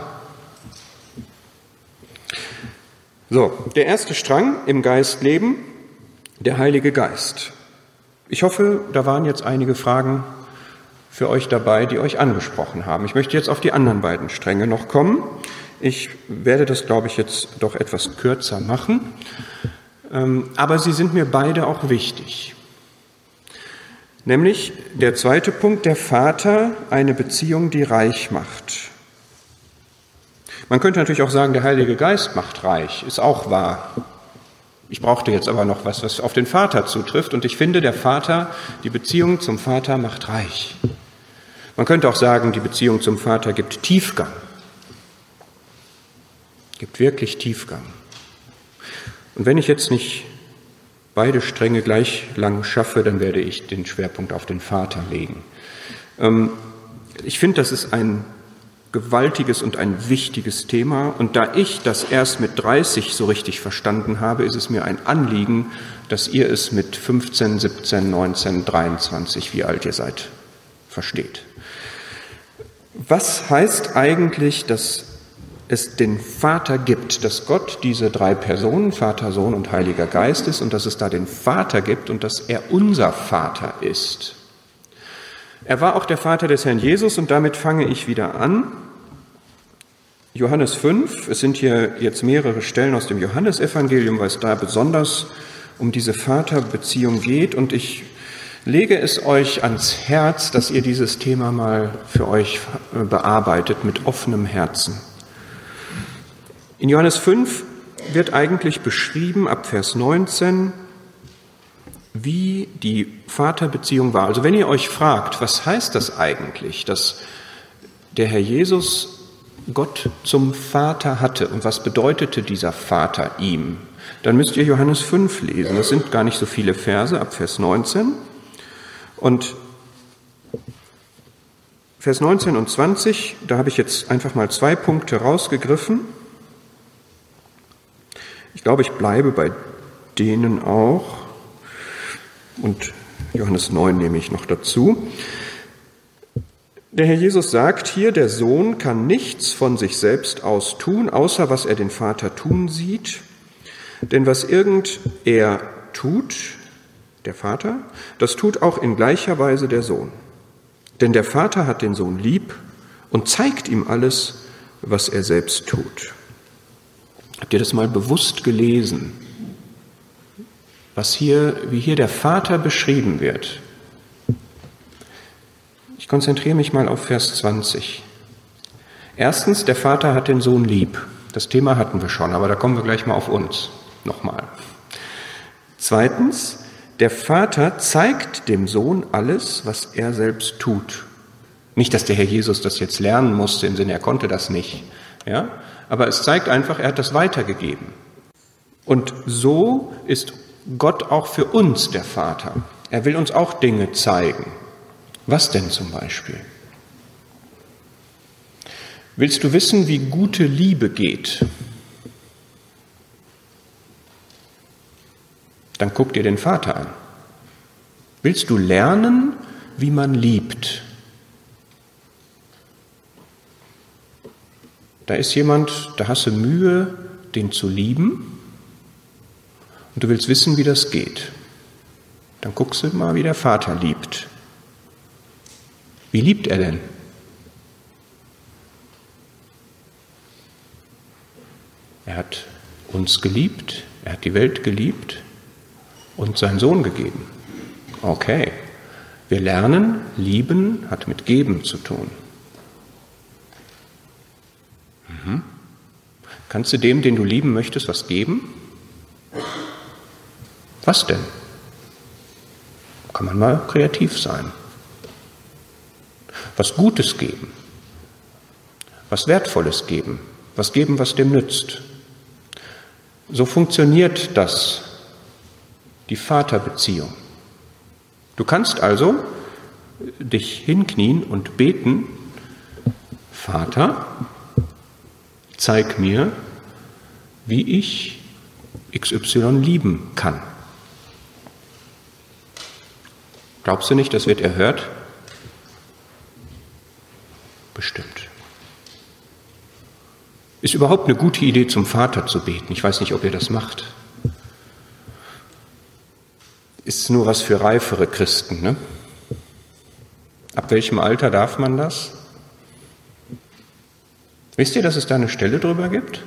So, der erste Strang im Geistleben, der Heilige Geist. Ich hoffe, da waren jetzt einige Fragen für euch dabei, die euch angesprochen haben. Ich möchte jetzt auf die anderen beiden Stränge noch kommen. Ich werde das, glaube ich, jetzt doch etwas kürzer machen, aber sie sind mir beide auch wichtig. Nämlich der zweite Punkt, der Vater, eine Beziehung, die reich macht. Man könnte natürlich auch sagen, der Heilige Geist macht reich, ist auch wahr. Ich brauchte jetzt aber noch was, was auf den Vater zutrifft, und ich finde, der Vater, die Beziehung zum Vater macht reich. Man könnte auch sagen, die Beziehung zum Vater gibt Tiefgang. Gibt wirklich Tiefgang. Und wenn ich jetzt nicht beide Stränge gleich lang schaffe, dann werde ich den Schwerpunkt auf den Vater legen. Ich finde, das ist ein gewaltiges und ein wichtiges Thema. Und da ich das erst mit dreißig so richtig verstanden habe, ist es mir ein Anliegen, dass ihr es mit fünfzehn, siebzehn, neunzehn, dreiundzwanzig, wie alt ihr seid, versteht. Was heißt eigentlich, dass es den Vater gibt, dass Gott diese drei Personen, Vater, Sohn und Heiliger Geist ist, und dass es da den Vater gibt und dass er unser Vater ist? Er war auch der Vater des Herrn Jesus, und damit fange ich wieder an. Johannes fünf, es sind hier jetzt mehrere Stellen aus dem Johannesevangelium, weil es da besonders um diese Vaterbeziehung geht, und ich lege es euch ans Herz, dass ihr dieses Thema mal für euch bearbeitet mit offenem Herzen. In Johannes fünf wird eigentlich beschrieben, ab Vers neunzehn, wie die Vaterbeziehung war. Also wenn ihr euch fragt, was heißt das eigentlich, dass der Herr Jesus Gott zum Vater hatte und was bedeutete dieser Vater ihm, dann müsst ihr Johannes fünf lesen. Das sind gar nicht so viele Verse, ab Vers neunzehn. Und Vers neunzehn und zwanzig, da habe ich jetzt einfach mal zwei Punkte rausgegriffen. Ich glaube, ich bleibe bei denen auch. Und Johannes neun nehme ich noch dazu. Der Herr Jesus sagt hier, der Sohn kann nichts von sich selbst aus tun, außer was er den Vater tun sieht. Denn was irgend er tut, der Vater, das tut auch in gleicher Weise der Sohn. Denn der Vater hat den Sohn lieb und zeigt ihm alles, was er selbst tut. Habt ihr das mal bewusst gelesen? Was hier, wie hier der Vater beschrieben wird. Ich konzentriere mich mal auf Vers zwanzig. Erstens, der Vater hat den Sohn lieb. Das Thema hatten wir schon, aber da kommen wir gleich mal auf uns. Nochmal. Zweitens, der Vater zeigt dem Sohn alles, was er selbst tut. Nicht, dass der Herr Jesus das jetzt lernen musste, im Sinne, er konnte das nicht. Ja? Aber es zeigt einfach, er hat das weitergegeben. Und so ist Gott auch für uns der Vater. Er will uns auch Dinge zeigen. Was denn zum Beispiel? Willst du wissen, wie gute Liebe geht? Dann guck dir den Vater an. Willst du lernen, wie man liebt? Da ist jemand, da hast du Mühe, den zu lieben, und du willst wissen, wie das geht. Dann guckst du mal, wie der Vater liebt. Wie liebt er denn? Er hat uns geliebt, er hat die Welt geliebt und seinen Sohn gegeben. Okay, wir lernen, lieben hat mit geben zu tun. Mhm. Kannst du dem, den du lieben möchtest, was geben? Was denn? Kann man mal kreativ sein. Was Gutes geben, was Wertvolles geben, was geben, was dem nützt. So funktioniert das, die Vaterbeziehung. Du kannst also dich hinknien und beten: Vater, zeig mir, wie ich X Y lieben kann. Glaubst du nicht, das wird erhört? Bestimmt. Ist überhaupt eine gute Idee, zum Vater zu beten. Ich weiß nicht, ob ihr das macht. Ist nur was für reifere Christen, ne? Ab welchem Alter darf man das? Wisst ihr, dass es da eine Stelle drüber gibt?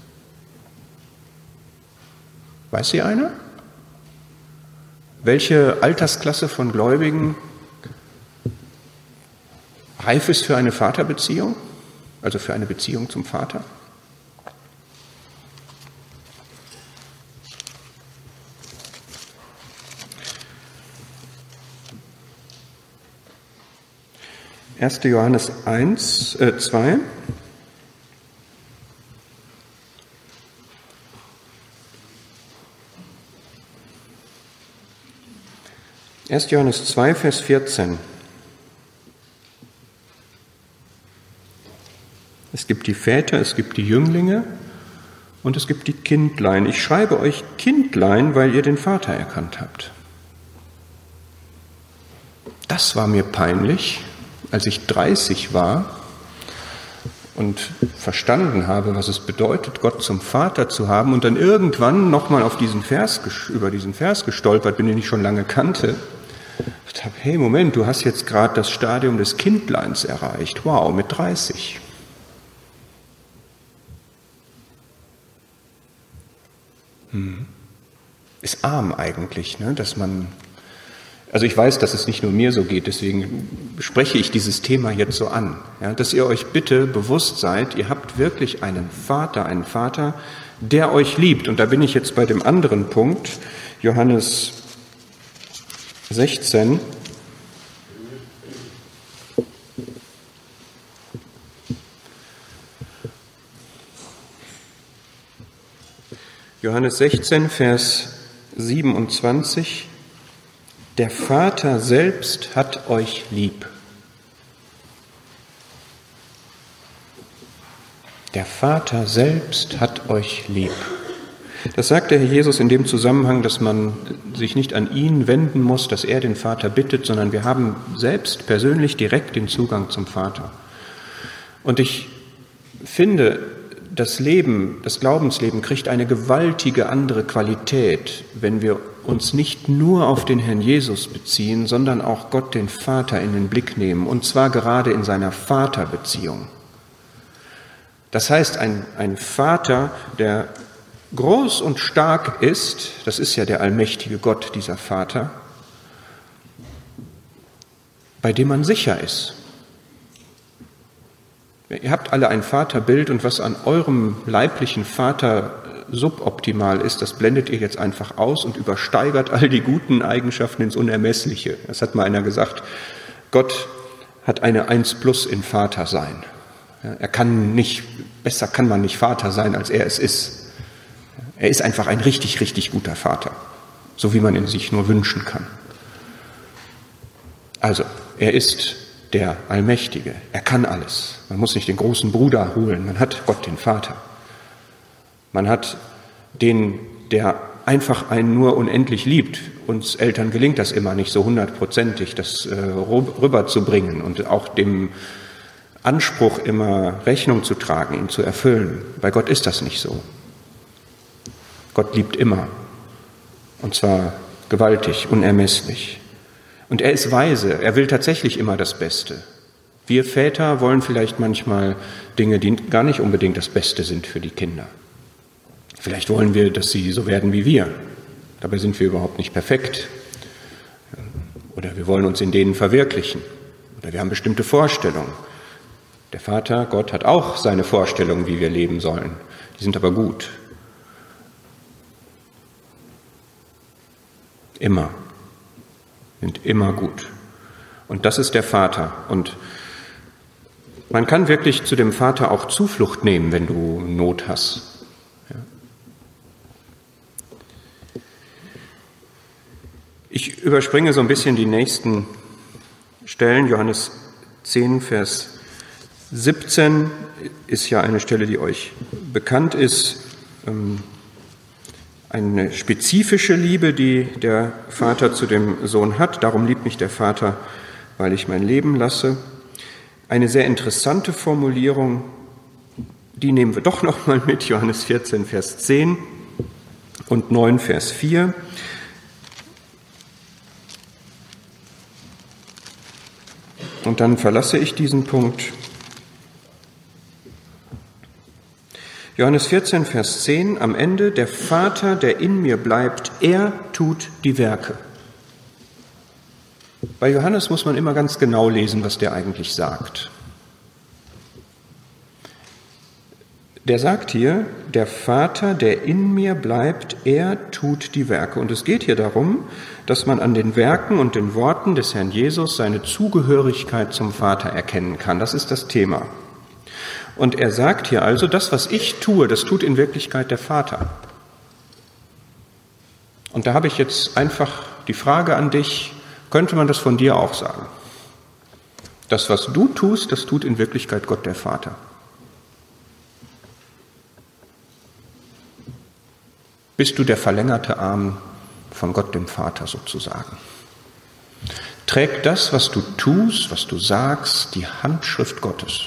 Weiß sie einer? Welche Altersklasse von Gläubigen reif ist für eine Vaterbeziehung, also für eine Beziehung zum Vater? erster Johannes eins, äh, zwei. erster Johannes zwei, Vers vierzehn. Es gibt die Väter, es gibt die Jünglinge und es gibt die Kindlein. Ich schreibe euch Kindlein, weil ihr den Vater erkannt habt. Das war mir peinlich, als ich dreißig war und verstanden habe, was es bedeutet, Gott zum Vater zu haben, und dann irgendwann nochmal auf diesen Vers, über diesen Vers gestolpert bin, den ich schon lange kannte. Ich dachte, hey, Moment, du hast jetzt gerade das Stadium des Kindleins erreicht. Wow, mit dreißig. Hm. Ist arm eigentlich, ne? Dass man, also ich weiß, dass es nicht nur mir so geht, deswegen spreche ich dieses Thema jetzt so an, ja, dass ihr euch bitte bewusst seid, ihr habt wirklich einen Vater, einen Vater, der euch liebt. Und da bin ich jetzt bei dem anderen Punkt, Johannes sechzehn. Johannes sechzehn, Vers siebenundzwanzig. Der Vater selbst hat euch lieb. Der Vater selbst hat euch lieb. Das sagt der Herr Jesus in dem Zusammenhang, dass man sich nicht an ihn wenden muss, dass er den Vater bittet, sondern wir haben selbst persönlich direkt den Zugang zum Vater. Und ich finde, das Leben, das Glaubensleben kriegt eine gewaltige andere Qualität, wenn wir uns nicht nur auf den Herrn Jesus beziehen, sondern auch Gott, den Vater, in den Blick nehmen, und zwar gerade in seiner Vaterbeziehung. Das heißt, ein, ein Vater, der groß und stark ist, das ist ja der allmächtige Gott, dieser Vater, bei dem man sicher ist. Ihr habt alle ein Vaterbild, und was an eurem leiblichen Vater suboptimal ist, das blendet ihr jetzt einfach aus und übersteigert all die guten Eigenschaften ins Unermessliche. Das hat mal einer gesagt, Gott hat eine Eins plus in Vater sein. Er kann nicht, besser kann man nicht Vater sein, als er es ist. Er ist einfach ein richtig, richtig guter Vater, so wie man ihn sich nur wünschen kann. Also, er ist der Allmächtige, er kann alles. Man muss nicht den großen Bruder holen, man hat Gott, den Vater. Man hat den, der einfach einen nur unendlich liebt. Uns Eltern gelingt das immer nicht so hundertprozentig, das äh, rüberzubringen und auch dem Anspruch immer Rechnung zu tragen, ihn zu erfüllen. Bei Gott ist das nicht so. Gott liebt immer, und zwar gewaltig, unermesslich. Und er ist weise, er will tatsächlich immer das Beste. Wir Väter wollen vielleicht manchmal Dinge, die gar nicht unbedingt das Beste sind für die Kinder. Vielleicht wollen wir, dass sie so werden wie wir. Dabei sind wir überhaupt nicht perfekt. Oder wir wollen uns in denen verwirklichen. Oder wir haben bestimmte Vorstellungen. Der Vater, Gott, hat auch seine Vorstellungen, wie wir leben sollen. Die sind aber gut. Immer. Sind immer gut. Und das ist der Vater. Und man kann wirklich zu dem Vater auch Zuflucht nehmen, wenn du Not hast. Ja. Ich überspringe so ein bisschen die nächsten Stellen. Johannes zehn, Vers siebzehn ist ja eine Stelle, die euch bekannt ist. Eine spezifische Liebe, die der Vater zu dem Sohn hat. Darum liebt mich der Vater, weil ich mein Leben lasse. Eine sehr interessante Formulierung, die nehmen wir doch noch mal mit. Johannes vierzehn, Vers zehn und neun, Vers vier. Und dann verlasse ich diesen Punkt. Johannes vierzehn, Vers zehn, am Ende: Der Vater, der in mir bleibt, er tut die Werke. Bei Johannes muss man immer ganz genau lesen, was der eigentlich sagt. Der sagt hier, der Vater, der in mir bleibt, er tut die Werke. Und es geht hier darum, dass man an den Werken und den Worten des Herrn Jesus seine Zugehörigkeit zum Vater erkennen kann. Das ist das Thema. Und er sagt hier also, das, was ich tue, das tut in Wirklichkeit der Vater. Und da habe ich jetzt einfach die Frage an dich, könnte man das von dir auch sagen? Das, was du tust, das tut in Wirklichkeit Gott der Vater. Bist du der verlängerte Arm von Gott dem Vater sozusagen? Trägt das, was du tust, was du sagst, die Handschrift Gottes?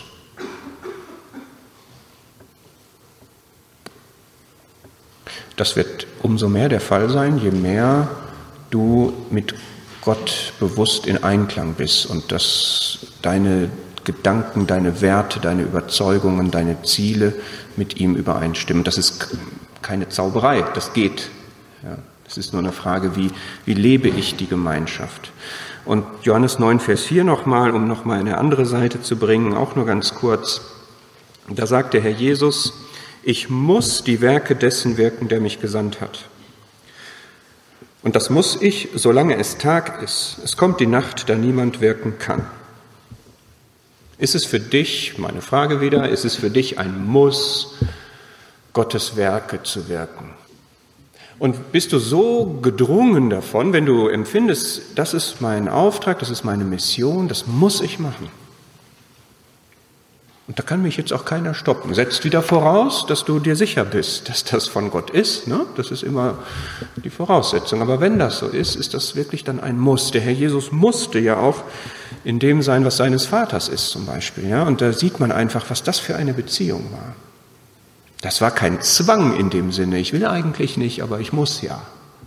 Das wird umso mehr der Fall sein, je mehr du mit Gott bewusst in Einklang bist und dass deine Gedanken, deine Werte, deine Überzeugungen, deine Ziele mit ihm übereinstimmen. Das ist keine Zauberei, das geht. Ja, es ist nur eine Frage, wie, wie lebe ich die Gemeinschaft? Und Johannes neun, Vers vier nochmal, um nochmal eine andere Seite zu bringen, auch nur ganz kurz. Da sagt der Herr Jesus: Ich muss die Werke dessen wirken, der mich gesandt hat. Und das muss ich, solange es Tag ist. Es kommt die Nacht, da niemand wirken kann. Ist es für dich, meine Frage wieder, ist es für dich ein Muss, Gottes Werke zu wirken? Und bist du so gedrungen davon, wenn du empfindest, das ist mein Auftrag, das ist meine Mission, das muss ich machen? Und da kann mich jetzt auch keiner stoppen. Setzt wieder voraus, dass du dir sicher bist, dass das von Gott ist. Ne? Das ist immer die Voraussetzung. Aber wenn das so ist, ist das wirklich dann ein Muss. Der Herr Jesus musste ja auch in dem sein, was seines Vaters ist zum Beispiel. Ja? Und da sieht man einfach, was das für eine Beziehung war. Das war kein Zwang in dem Sinne. Ich will eigentlich nicht, aber ich muss ja.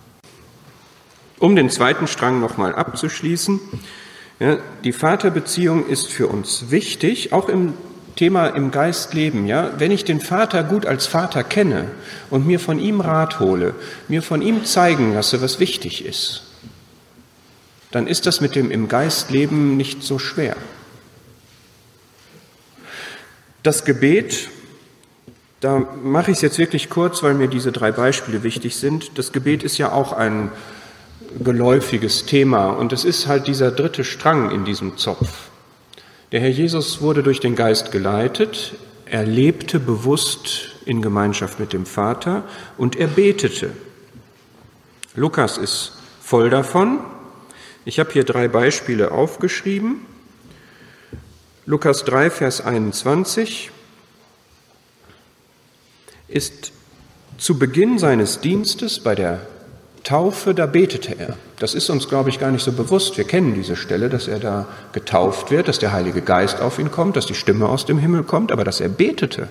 Um den zweiten Strang nochmal abzuschließen. Ja, die Vaterbeziehung ist für uns wichtig, auch im Thema im Geist leben, ja, wenn ich den Vater gut als Vater kenne und mir von ihm Rat hole, mir von ihm zeigen lasse, was wichtig ist, dann ist das mit dem im Geist leben nicht so schwer. Das Gebet, da mache ich es jetzt wirklich kurz, weil mir diese drei Beispiele wichtig sind. Das Gebet ist ja auch ein geläufiges Thema und es ist halt dieser dritte Strang in diesem Zopf. Der Herr Jesus wurde durch den Geist geleitet, er lebte bewusst in Gemeinschaft mit dem Vater und er betete. Lukas ist voll davon. Ich habe hier drei Beispiele aufgeschrieben. Lukas drei, Vers einundzwanzig ist zu Beginn seines Dienstes bei der Taufe, da betete er. Das ist uns, glaube ich, gar nicht so bewusst. Wir kennen diese Stelle, dass er da getauft wird, dass der Heilige Geist auf ihn kommt, dass die Stimme aus dem Himmel kommt, aber dass er betete,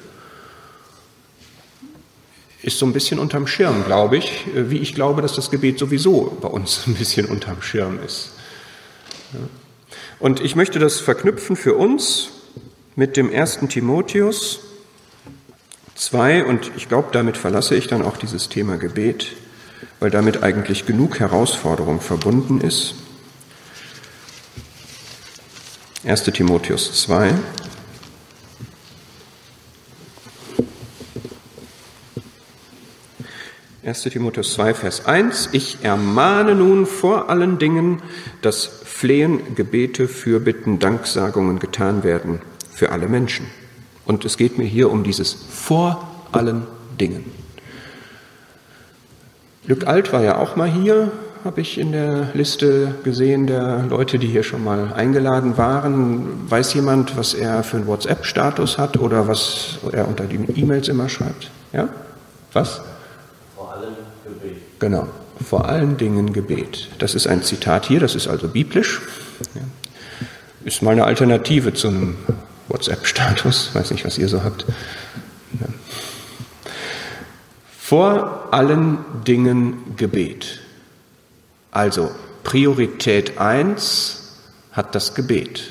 ist so ein bisschen unterm Schirm, glaube ich, wie ich glaube, dass das Gebet sowieso bei uns ein bisschen unterm Schirm ist. Und ich möchte das verknüpfen für uns mit dem ersten Timotheus zwei, und ich glaube, damit verlasse ich dann auch dieses Thema Gebet, weil damit eigentlich genug Herausforderung verbunden ist. erster Timotheus zwei. erster Timotheus zwei, Vers eins. Ich ermahne nun vor allen Dingen, dass Flehen, Gebete, Fürbitten, Danksagungen getan werden für alle Menschen. Und es geht mir hier um dieses vor allen Dingen. Lück Alt war ja auch mal hier, habe ich in der Liste gesehen der Leute, die hier schon mal eingeladen waren. Weiß jemand, was er für einen WhatsApp-Status hat oder was er unter die E-Mails immer schreibt? Ja? Was? Vor allem Gebet. Genau, vor allen Dingen Gebet. Das ist ein Zitat hier, das ist also biblisch. Ja. Ist mal eine Alternative zu einem WhatsApp-Status. Weiß nicht, was ihr so habt. Ja. Vor allen Dingen Gebet. Also Priorität eins hat das Gebet,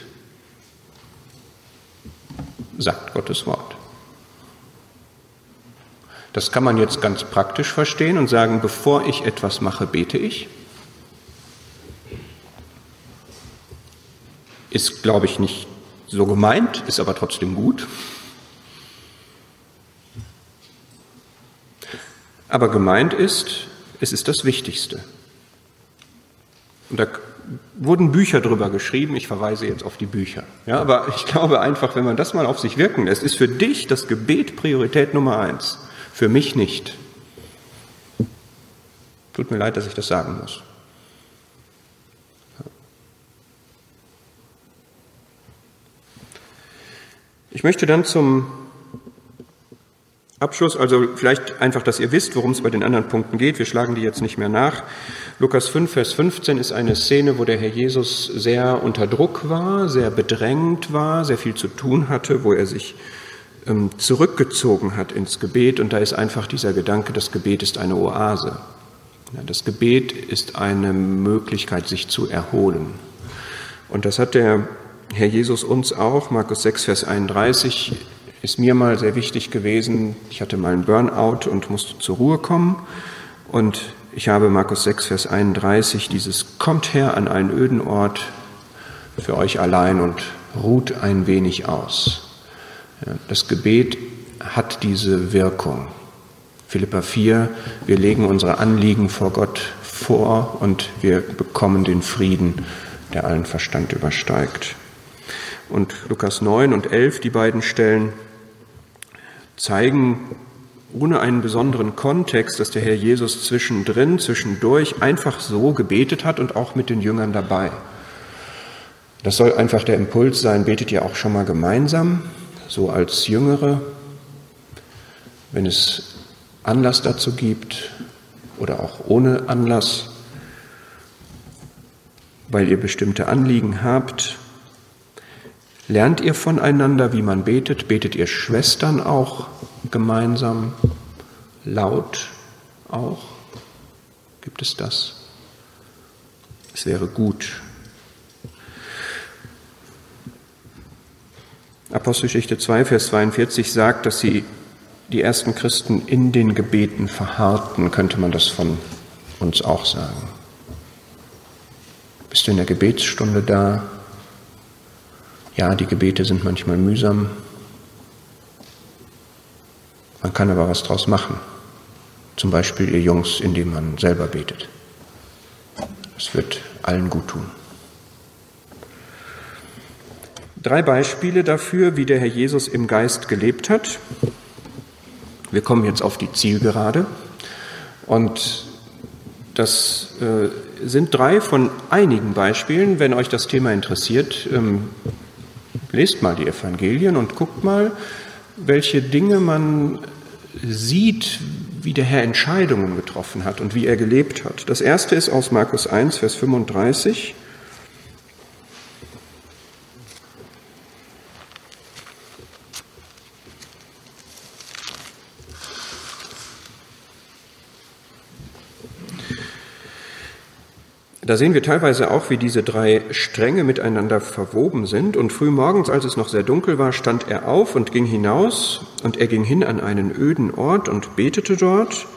sagt Gottes Wort. Das kann man jetzt ganz praktisch verstehen und sagen, bevor ich etwas mache, bete ich. Ist, glaube ich, nicht so gemeint, ist aber trotzdem gut. Aber gemeint ist, es ist das Wichtigste. Und da wurden Bücher drüber geschrieben, ich verweise jetzt auf die Bücher. Ja, aber ich glaube einfach, wenn man das mal auf sich wirken lässt, ist für dich das Gebet Priorität Nummer eins, für mich nicht. Tut mir leid, dass ich das sagen muss. Ich möchte dann zum Abschluss, also vielleicht einfach, dass ihr wisst, worum es bei den anderen Punkten geht. Wir schlagen die jetzt nicht mehr nach. Lukas fünf, Vers fünfzehn ist eine Szene, wo der Herr Jesus sehr unter Druck war, sehr bedrängt war, sehr viel zu tun hatte, wo er sich ähm, zurückgezogen hat ins Gebet. Und da ist einfach dieser Gedanke, das Gebet ist eine Oase. Ja, das Gebet ist eine Möglichkeit, sich zu erholen. Und das hat der Herr Jesus uns auch, Markus sechs, Vers einunddreißig, ist mir mal sehr wichtig gewesen. Ich hatte mal einen Burnout und musste zur Ruhe kommen. Und ich habe Markus sechs, Vers einunddreißig, dieses kommt her an einen öden Ort für euch allein und ruht ein wenig aus. Ja, das Gebet hat diese Wirkung. Philipper vier, wir legen unsere Anliegen vor Gott vor und wir bekommen den Frieden, der allen Verstand übersteigt. Und Lukas neun und elf, die beiden Stellen, zeigen ohne einen besonderen Kontext, dass der Herr Jesus zwischendrin, zwischendurch einfach so gebetet hat und auch mit den Jüngern dabei. Das soll einfach der Impuls sein, betet ihr auch schon mal gemeinsam, so als Jüngere, wenn es Anlass dazu gibt oder auch ohne Anlass, weil ihr bestimmte Anliegen habt. Lernt ihr voneinander, wie man betet? Betet ihr Schwestern auch gemeinsam, laut auch? Gibt es das? Es wäre gut. Apostelgeschichte zwei, Vers zweiundvierzig sagt, dass sie die ersten Christen in den Gebeten verharrten. Könnte man das von uns auch sagen? Bist du in der Gebetsstunde da? Ja, die Gebete sind manchmal mühsam. Man kann aber was draus machen. Zum Beispiel ihr Jungs, indem man selber betet. Das wird allen gut tun. Drei Beispiele dafür, wie der Herr Jesus im Geist gelebt hat. Wir kommen jetzt auf die Zielgerade. Und das äh, sind drei von einigen Beispielen. Wenn euch das Thema interessiert, ähm, lest mal die Evangelien und guckt mal, welche Dinge man sieht, wie der Herr Entscheidungen getroffen hat und wie er gelebt hat. Das erste ist aus Markus eins, Vers fünfunddreißig. Da sehen wir teilweise auch, wie diese drei Stränge miteinander verwoben sind. Und frühmorgens, als es noch sehr dunkel war, stand er auf und ging hinaus. Und er ging hin an einen öden Ort und betete dort.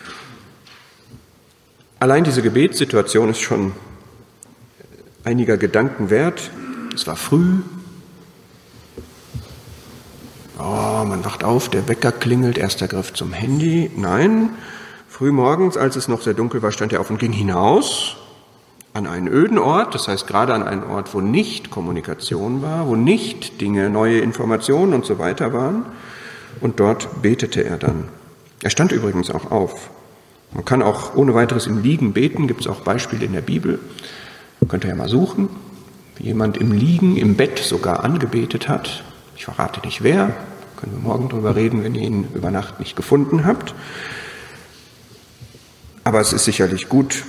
Allein diese Gebetssituation ist schon einiger Gedanken wert. Es war früh. Oh, man wacht auf, der Wecker klingelt, erster Griff zum Handy. Nein, frühmorgens, als es noch sehr dunkel war, stand er auf und ging hinaus. An einen öden Ort, das heißt gerade an einen Ort, wo nicht Kommunikation war, wo nicht Dinge, neue Informationen und so weiter waren. Und dort betete er dann. Er stand übrigens auch auf. Man kann auch ohne weiteres im Liegen beten, gibt es auch Beispiele in der Bibel. Könnt ihr ja mal suchen, wie jemand im Liegen, im Bett sogar angebetet hat. Ich verrate nicht wer, können wir morgen drüber reden, wenn ihr ihn über Nacht nicht gefunden habt. Aber es ist sicherlich gut,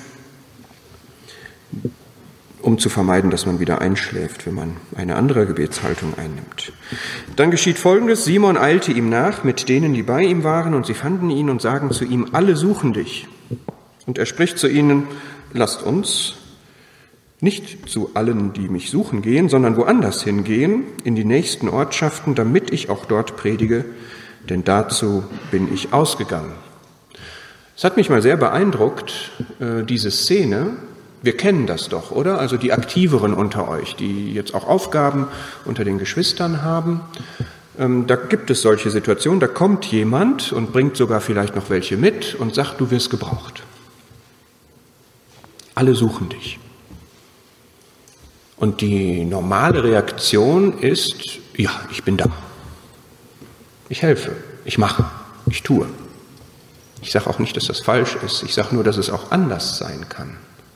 um zu vermeiden, dass man wieder einschläft, wenn man eine andere Gebetshaltung einnimmt. Dann geschieht Folgendes: Simon eilte ihm nach mit denen, die bei ihm waren, und sie fanden ihn und sagen zu ihm: Alle suchen dich. Und er spricht zu ihnen: Lasst uns nicht zu allen, die mich suchen, gehen, sondern woanders hingehen, in die nächsten Ortschaften, damit ich auch dort predige, denn dazu bin ich ausgegangen. Es hat mich mal sehr beeindruckt, diese Szene. Wir kennen das doch, oder? Also die Aktiveren unter euch, die jetzt auch Aufgaben unter den Geschwistern haben. Da gibt es solche Situationen, da kommt jemand und bringt sogar vielleicht noch welche mit und sagt, du wirst gebraucht. Alle suchen dich. Und die normale Reaktion ist, ja, ich bin da. Ich helfe, ich mache, ich tue. Ich sage auch nicht, dass das falsch ist, ich sage nur, dass es auch anders sein kann.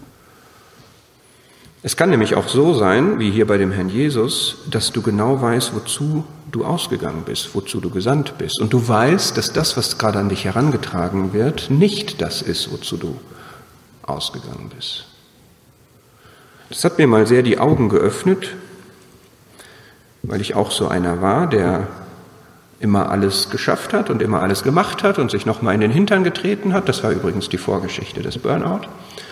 Es kann nämlich auch so sein, wie hier bei dem Herrn Jesus, dass du genau weißt, wozu du ausgegangen bist, wozu du gesandt bist. Und du weißt, dass das, was gerade an dich herangetragen wird, nicht das ist, wozu du ausgegangen bist. Das hat mir mal sehr die Augen geöffnet, weil ich auch so einer war, der immer alles geschafft hat und immer alles gemacht hat und sich nochmal in den Hintern getreten hat. Das war übrigens die Vorgeschichte des Burnout.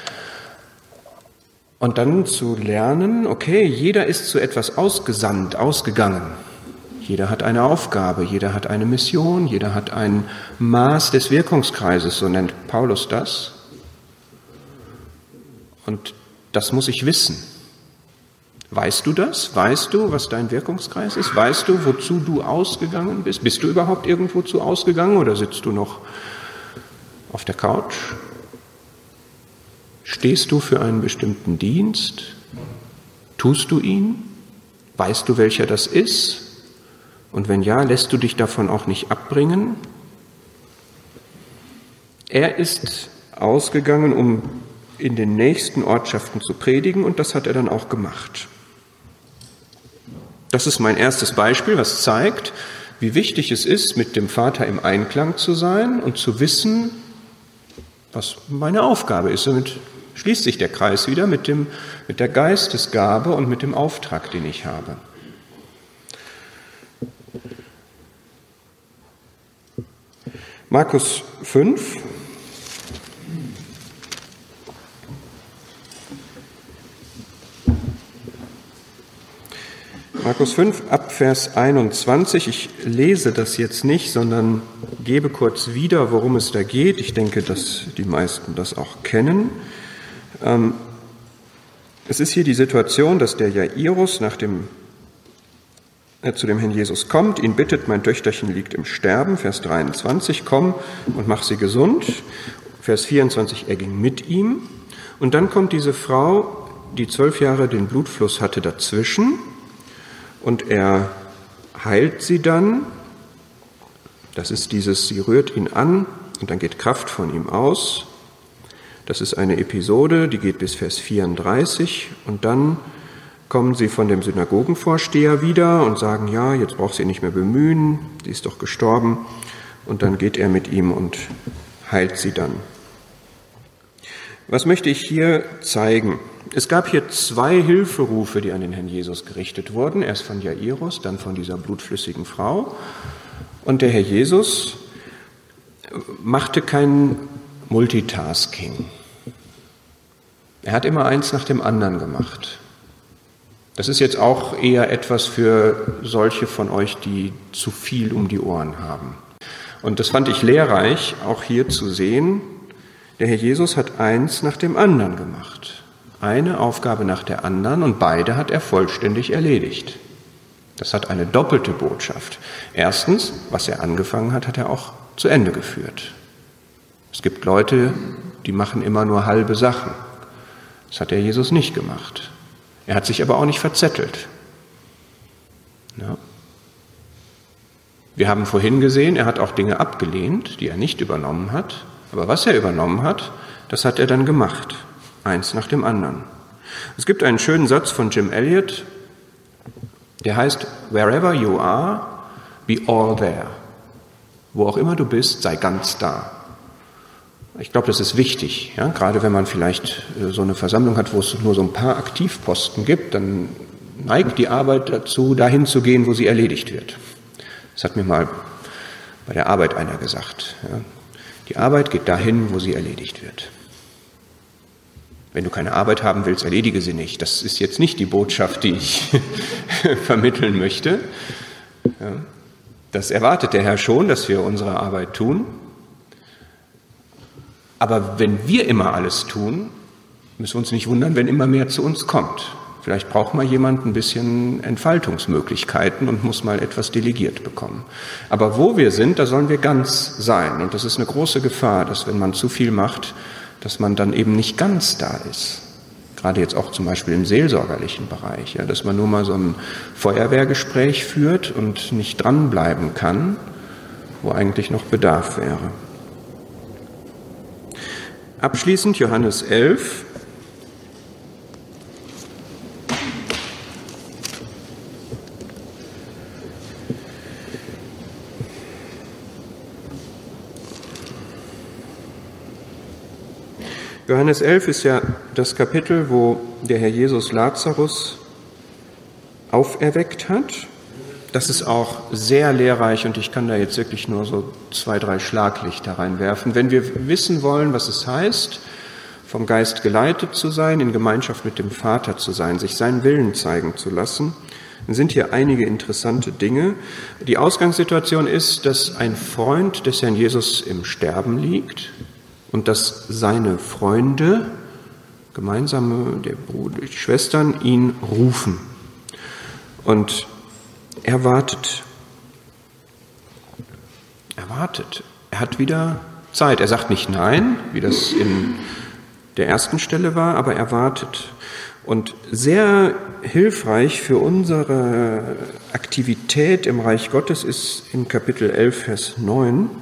Und dann zu lernen, okay, jeder ist zu etwas ausgesandt, ausgegangen. Jeder hat eine Aufgabe, jeder hat eine Mission, jeder hat ein Maß des Wirkungskreises, so nennt Paulus das. Und das muss ich wissen. Weißt du das? Weißt du, was dein Wirkungskreis ist? Weißt du, wozu du ausgegangen bist? Bist du überhaupt irgendwo zu ausgegangen oder sitzt du noch auf der Couch? Stehst du für einen bestimmten Dienst? Tust du ihn? Weißt du, welcher das ist? Und wenn ja, lässt du dich davon auch nicht abbringen? Er ist ausgegangen, um in den nächsten Ortschaften zu predigen, und das hat er dann auch gemacht. Das ist mein erstes Beispiel, was zeigt, wie wichtig es ist, mit dem Vater im Einklang zu sein und zu wissen, was meine Aufgabe ist. Damit schließt sich der Kreis wieder mit, dem, mit der Geistesgabe und mit dem Auftrag, den ich habe. Markus fünf. Markus fünf, ab Vers einundzwanzig. Ich lese das jetzt nicht, sondern gebe kurz wieder, worum es da geht. Ich denke, dass die meisten das auch kennen. Es ist hier die Situation, dass der Jairus nach dem, äh, zu dem Herrn Jesus kommt, ihn bittet, mein Töchterchen liegt im Sterben, Vers dreiundzwanzig, komm und mach sie gesund. Vers vierundzwanzig, er ging mit ihm. Und dann kommt diese Frau, die zwölf Jahre den Blutfluss hatte, dazwischen. Und er heilt sie dann. Das ist dieses, sie rührt ihn an und dann geht Kraft von ihm aus. Das ist eine Episode, die geht bis Vers vierunddreißig. Und dann kommen sie von dem Synagogenvorsteher wieder und sagen, ja, jetzt braucht sie nicht mehr bemühen, sie ist doch gestorben. Und dann geht er mit ihm und heilt sie dann. Was möchte ich hier zeigen? Es gab hier zwei Hilferufe, die an den Herrn Jesus gerichtet wurden. Erst von Jairus, dann von dieser blutflüssigen Frau. Und der Herr Jesus machte kein Multitasking. Er hat immer eins nach dem anderen gemacht. Das ist jetzt auch eher etwas für solche von euch, die zu viel um die Ohren haben. Und das fand ich lehrreich, auch hier zu sehen. Der Herr Jesus hat eins nach dem anderen gemacht. Eine Aufgabe nach der anderen und beide hat er vollständig erledigt. Das hat eine doppelte Botschaft. Erstens, was er angefangen hat, hat er auch zu Ende geführt. Es gibt Leute, die machen immer nur halbe Sachen. Das hat der Jesus nicht gemacht. Er hat sich aber auch nicht verzettelt. Ja. Wir haben vorhin gesehen, er hat auch Dinge abgelehnt, die er nicht übernommen hat. Aber was er übernommen hat, das hat er dann gemacht, eins nach dem anderen. Es gibt einen schönen Satz von Jim Elliot, der heißt, wherever you are, be all there. Wo auch immer du bist, sei ganz da. Ich glaube, das ist wichtig, ja? Gerade wenn man vielleicht so eine Versammlung hat, wo es nur so ein paar Aktivposten gibt, dann neigt die Arbeit dazu, dahin zu gehen, wo sie erledigt wird. Das hat mir mal bei der Arbeit einer gesagt. Ja? Die Arbeit geht dahin, wo sie erledigt wird. Wenn du keine Arbeit haben willst, erledige sie nicht. Das ist jetzt nicht die Botschaft, die ich vermitteln möchte. Ja, das erwartet der Herr schon, dass wir unsere Arbeit tun. Aber wenn wir immer alles tun, müssen wir uns nicht wundern, wenn immer mehr zu uns kommt. Vielleicht braucht mal jemand ein bisschen Entfaltungsmöglichkeiten und muss mal etwas delegiert bekommen. Aber wo wir sind, da sollen wir ganz sein. Und das ist eine große Gefahr, dass wenn man zu viel macht, dass man dann eben nicht ganz da ist. Gerade jetzt auch zum Beispiel im seelsorgerlichen Bereich, ja, dass man nur mal so ein Feuerwehrgespräch führt und nicht dranbleiben kann, wo eigentlich noch Bedarf wäre. Abschließend Johannes elf. Johannes elf ist ja das Kapitel, wo der Herr Jesus Lazarus auferweckt hat. Das ist auch sehr lehrreich und ich kann da jetzt wirklich nur so zwei, drei Schlaglichter reinwerfen. Wenn wir wissen wollen, was es heißt, vom Geist geleitet zu sein, in Gemeinschaft mit dem Vater zu sein, sich seinen Willen zeigen zu lassen, dann sind hier einige interessante Dinge. Die Ausgangssituation ist, dass ein Freund des Herrn Jesus im Sterben liegt und dass seine Freunde, gemeinsame, der Bruder, die Schwestern, ihn rufen. Und er wartet. Er wartet. Er hat wieder Zeit. Er sagt nicht nein, wie das in der ersten Stelle war, aber er wartet. Und sehr hilfreich für unsere Aktivität im Reich Gottes ist in Kapitel elf, Vers neun.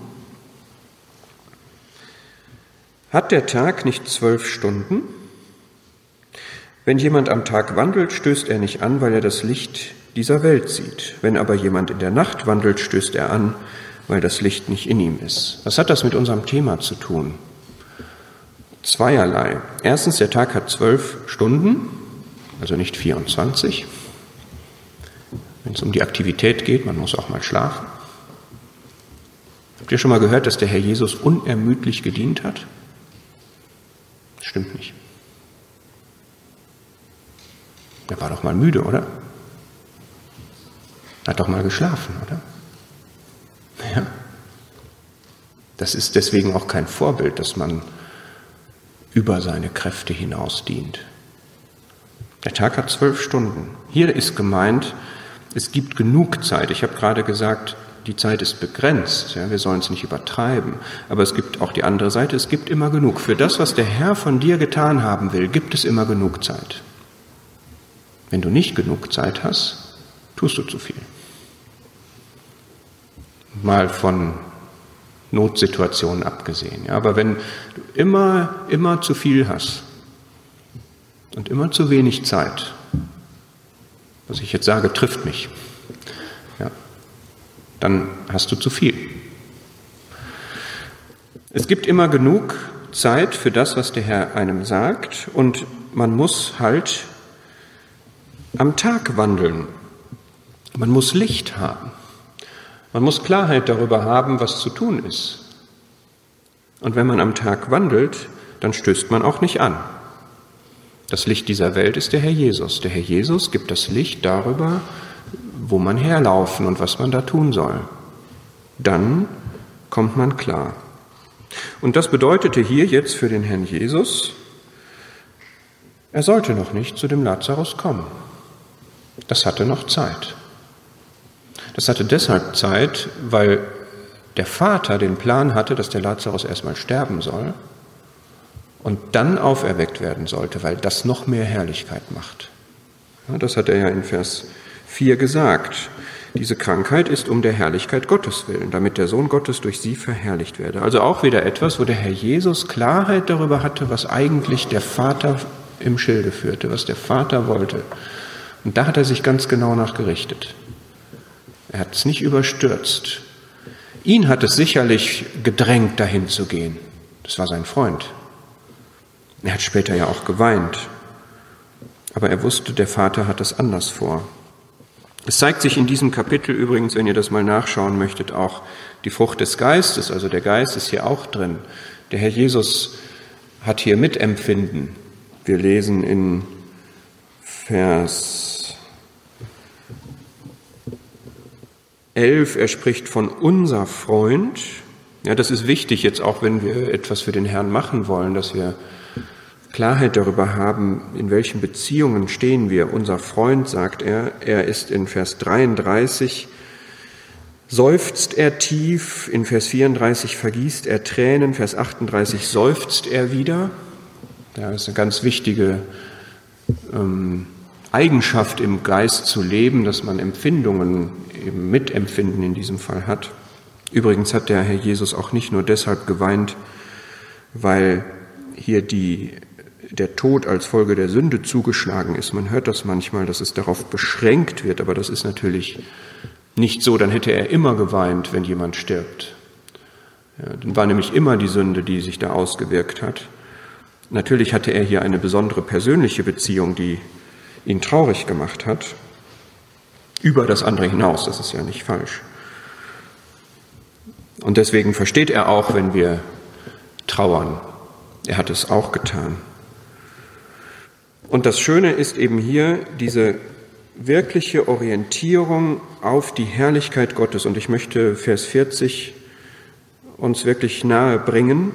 Hat der Tag nicht zwölf Stunden? Wenn jemand am Tag wandelt, stößt er nicht an, weil er das Licht dieser Welt sieht. Wenn aber jemand in der Nacht wandelt, stößt er an, weil das Licht nicht in ihm ist. Was hat das mit unserem Thema zu tun? Zweierlei. Erstens, der Tag hat zwölf Stunden, also nicht vierundzwanzig. Wenn es um die Aktivität geht, man muss auch mal schlafen. Habt ihr schon mal gehört, dass der Herr Jesus unermüdlich gedient hat? Stimmt nicht. Er war doch mal müde, oder? Hat doch mal geschlafen, oder? Ja. Das ist deswegen auch kein Vorbild, dass man über seine Kräfte hinaus dient. Der Tag hat zwölf Stunden. Hier ist gemeint, es gibt genug Zeit. Ich habe gerade gesagt, die Zeit ist begrenzt. Ja, wir sollen es nicht übertreiben. Aber es gibt auch die andere Seite, es gibt immer genug. Für das, was der Herr von dir getan haben will, gibt es immer genug Zeit. Wenn du nicht genug Zeit hast, tust du zu viel. Mal von Notsituationen abgesehen. Ja, aber wenn du immer, immer zu viel hast und immer zu wenig Zeit, was ich jetzt sage, trifft mich, ja, dann hast du zu viel. Es gibt immer genug Zeit für das, was der Herr einem sagt, und man muss halt am Tag wandeln. Man muss Licht haben. Man muss Klarheit darüber haben, was zu tun ist. Und wenn man am Tag wandelt, dann stößt man auch nicht an. Das Licht dieser Welt ist der Herr Jesus. Der Herr Jesus gibt das Licht darüber, wo man herlaufen und was man da tun soll. Dann kommt man klar. Und das bedeutete hier jetzt für den Herrn Jesus, er sollte noch nicht zu dem Lazarus kommen. Das hatte noch Zeit. Das hatte deshalb Zeit, weil der Vater den Plan hatte, dass der Lazarus erstmal sterben soll und dann auferweckt werden sollte, weil das noch mehr Herrlichkeit macht. Ja, das hat er ja in Vers vier gesagt. Diese Krankheit ist um der Herrlichkeit Gottes willen, damit der Sohn Gottes durch sie verherrlicht werde. Also auch wieder etwas, wo der Herr Jesus Klarheit darüber hatte, was eigentlich der Vater im Schilde führte, was der Vater wollte. Und da hat er sich ganz genau nachgerichtet. Er hat es nicht überstürzt. Ihn hat es sicherlich gedrängt, dahin zu gehen. Das war sein Freund. Er hat später ja auch geweint. Aber er wusste, der Vater hat es anders vor. Es zeigt sich in diesem Kapitel übrigens, wenn ihr das mal nachschauen möchtet, auch die Frucht des Geistes. Also der Geist ist hier auch drin. Der Herr Jesus hat hier Mitempfinden. Wir lesen in Vers elf, er spricht von unser Freund. Ja, das ist wichtig jetzt auch, wenn wir etwas für den Herrn machen wollen, dass wir Klarheit darüber haben, in welchen Beziehungen stehen wir. Unser Freund, sagt er, er ist in Vers dreiunddreißig, seufzt er tief, in Vers vierunddreißig vergießt er Tränen, Vers achtunddreißig seufzt er wieder. Ja, das ist eine ganz wichtige ähm, Eigenschaft im Geist zu leben, dass man Empfindungen, eben Mitempfinden in diesem Fall hat. Übrigens hat der Herr Jesus auch nicht nur deshalb geweint, weil hier die, der Tod als Folge der Sünde zugeschlagen ist. Man hört das manchmal, dass es darauf beschränkt wird, aber das ist natürlich nicht so. Dann hätte er immer geweint, wenn jemand stirbt. Ja, dann war nämlich immer die Sünde, die sich da ausgewirkt hat. Natürlich hatte er hier eine besondere persönliche Beziehung, die ihn traurig gemacht hat, über das andere hinaus, das ist ja nicht falsch. Und deswegen versteht er auch, wenn wir trauern. Er hat es auch getan. Und das Schöne ist eben hier diese wirkliche Orientierung auf die Herrlichkeit Gottes. Und ich möchte Vers vierzig uns wirklich nahe bringen.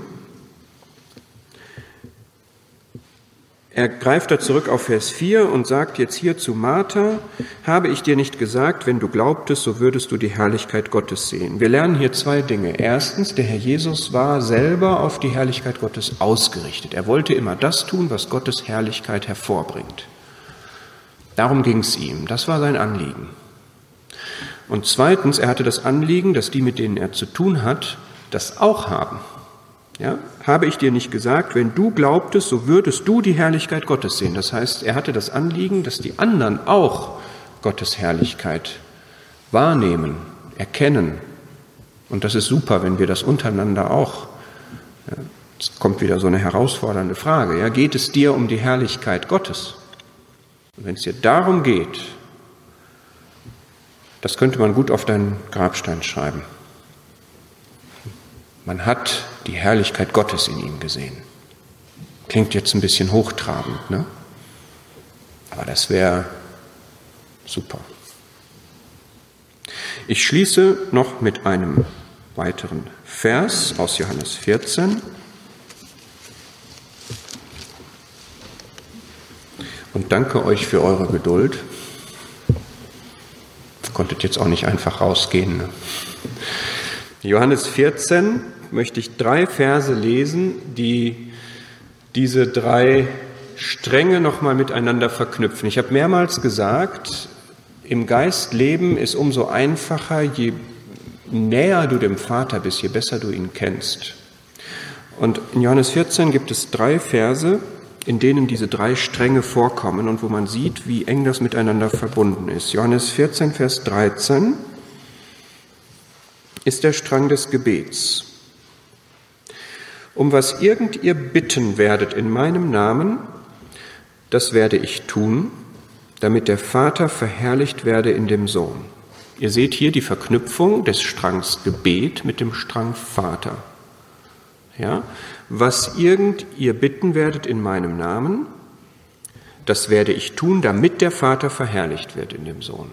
Er greift da zurück auf Vers vier und sagt jetzt hier zu Martha, habe ich dir nicht gesagt, wenn du glaubtest, so würdest du die Herrlichkeit Gottes sehen. Wir lernen hier zwei Dinge. Erstens, der Herr Jesus war selber auf die Herrlichkeit Gottes ausgerichtet. Er wollte immer das tun, was Gottes Herrlichkeit hervorbringt. Darum ging es ihm. Das war sein Anliegen. Und zweitens, er hatte das Anliegen, dass die, mit denen er zu tun hat, das auch haben. Ja, habe ich dir nicht gesagt, wenn du glaubtest, so würdest du die Herrlichkeit Gottes sehen. Das heißt, er hatte das Anliegen, dass die anderen auch Gottes Herrlichkeit wahrnehmen, erkennen. Und das ist super, wenn wir das untereinander auch. Ja, jetzt kommt wieder so eine herausfordernde Frage. Ja, geht es dir um die Herrlichkeit Gottes? Und wenn es dir darum geht, das könnte man gut auf deinen Grabstein schreiben. Man hat die Herrlichkeit Gottes in ihm gesehen. Klingt jetzt ein bisschen hochtrabend, ne? Aber das wäre super. Ich schließe noch mit einem weiteren Vers aus Johannes vierzehn. Und danke euch für eure Geduld. Ihr konntet jetzt auch nicht einfach rausgehen, ne? Johannes vierzehn möchte ich drei Verse lesen, die diese drei Stränge nochmal miteinander verknüpfen. Ich habe mehrmals gesagt, im Geist leben ist umso einfacher, je näher du dem Vater bist, je besser du ihn kennst. Und in Johannes vierzehn gibt es drei Verse, in denen diese drei Stränge vorkommen und wo man sieht, wie eng das miteinander verbunden ist. Johannes vierzehn, Vers dreizehn. Ist der Strang des Gebets. Um was irgend ihr bitten werdet in meinem Namen, das werde ich tun, damit der Vater verherrlicht werde in dem Sohn. Ihr seht hier die Verknüpfung des Strangs Gebet mit dem Strang Vater. Ja? Was irgend ihr bitten werdet in meinem Namen, das werde ich tun, damit der Vater verherrlicht wird in dem Sohn.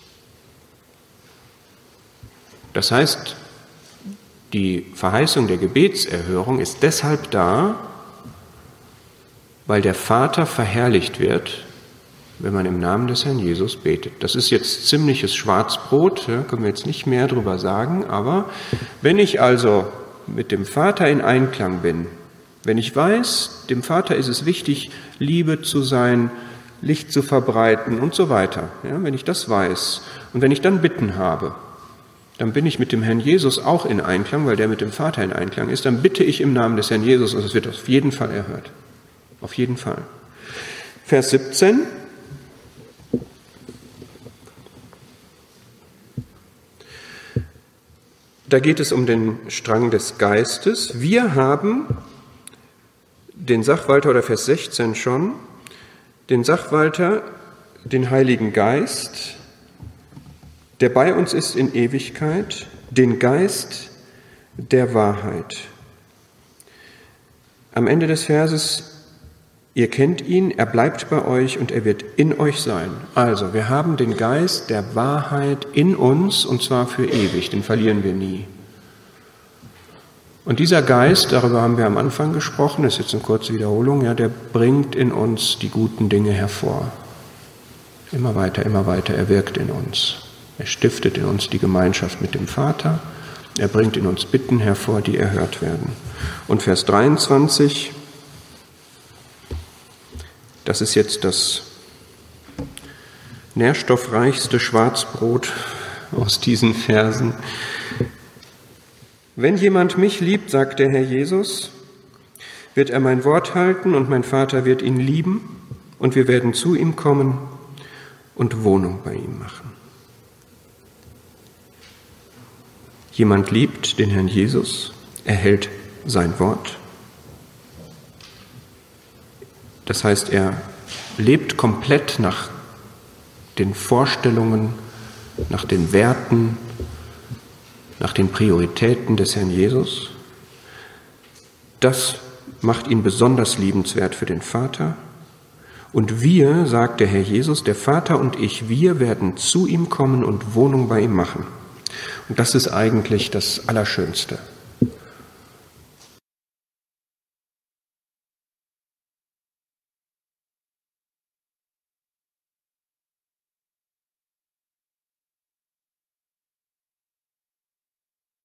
Das heißt, die Verheißung der Gebetserhörung ist deshalb da, weil der Vater verherrlicht wird, wenn man im Namen des Herrn Jesus betet. Das ist jetzt ziemliches Schwarzbrot, ja, können wir jetzt nicht mehr drüber sagen, aber wenn ich also mit dem Vater in Einklang bin, wenn ich weiß, dem Vater ist es wichtig, Liebe zu sein, Licht zu verbreiten und so weiter, ja, wenn ich das weiß Und wenn ich dann Bitten habe, dann bin ich mit dem Herrn Jesus auch in Einklang, weil der mit dem Vater in Einklang ist. Dann bitte ich im Namen des Herrn Jesus und es wird auf jeden Fall erhört. Auf jeden Fall. Vers siebzehn. Da geht es um den Strang des Geistes. Wir haben den Sachwalter, oder Vers sechzehn schon, den Sachwalter, den Heiligen Geist, der bei uns ist in Ewigkeit, den Geist der Wahrheit. Am Ende des Verses, ihr kennt ihn, er bleibt bei euch und er wird in euch sein. Also, wir haben den Geist der Wahrheit in uns und zwar für ewig, den verlieren wir nie. Und dieser Geist, darüber haben wir am Anfang gesprochen, das ist jetzt eine kurze Wiederholung, ja, der bringt in uns die guten Dinge hervor. Immer weiter, immer weiter, er wirkt in uns. Er stiftet in uns die Gemeinschaft mit dem Vater. Er bringt in uns Bitten hervor, die erhört werden. Und Vers dreiundzwanzig, das ist jetzt das nährstoffreichste Schwarzbrot aus diesen Versen. Wenn jemand mich liebt, sagt der Herr Jesus, wird er mein Wort halten und mein Vater wird ihn lieben und wir werden zu ihm kommen und Wohnung bei ihm machen. Jemand liebt den Herrn Jesus, er hält sein Wort. Das heißt, er lebt komplett nach den Vorstellungen, nach den Werten, nach den Prioritäten des Herrn Jesus. Das macht ihn besonders liebenswert für den Vater. Und wir, sagt der Herr Jesus, der Vater und ich, wir werden zu ihm kommen und Wohnung bei ihm machen. Und das ist eigentlich das Allerschönste.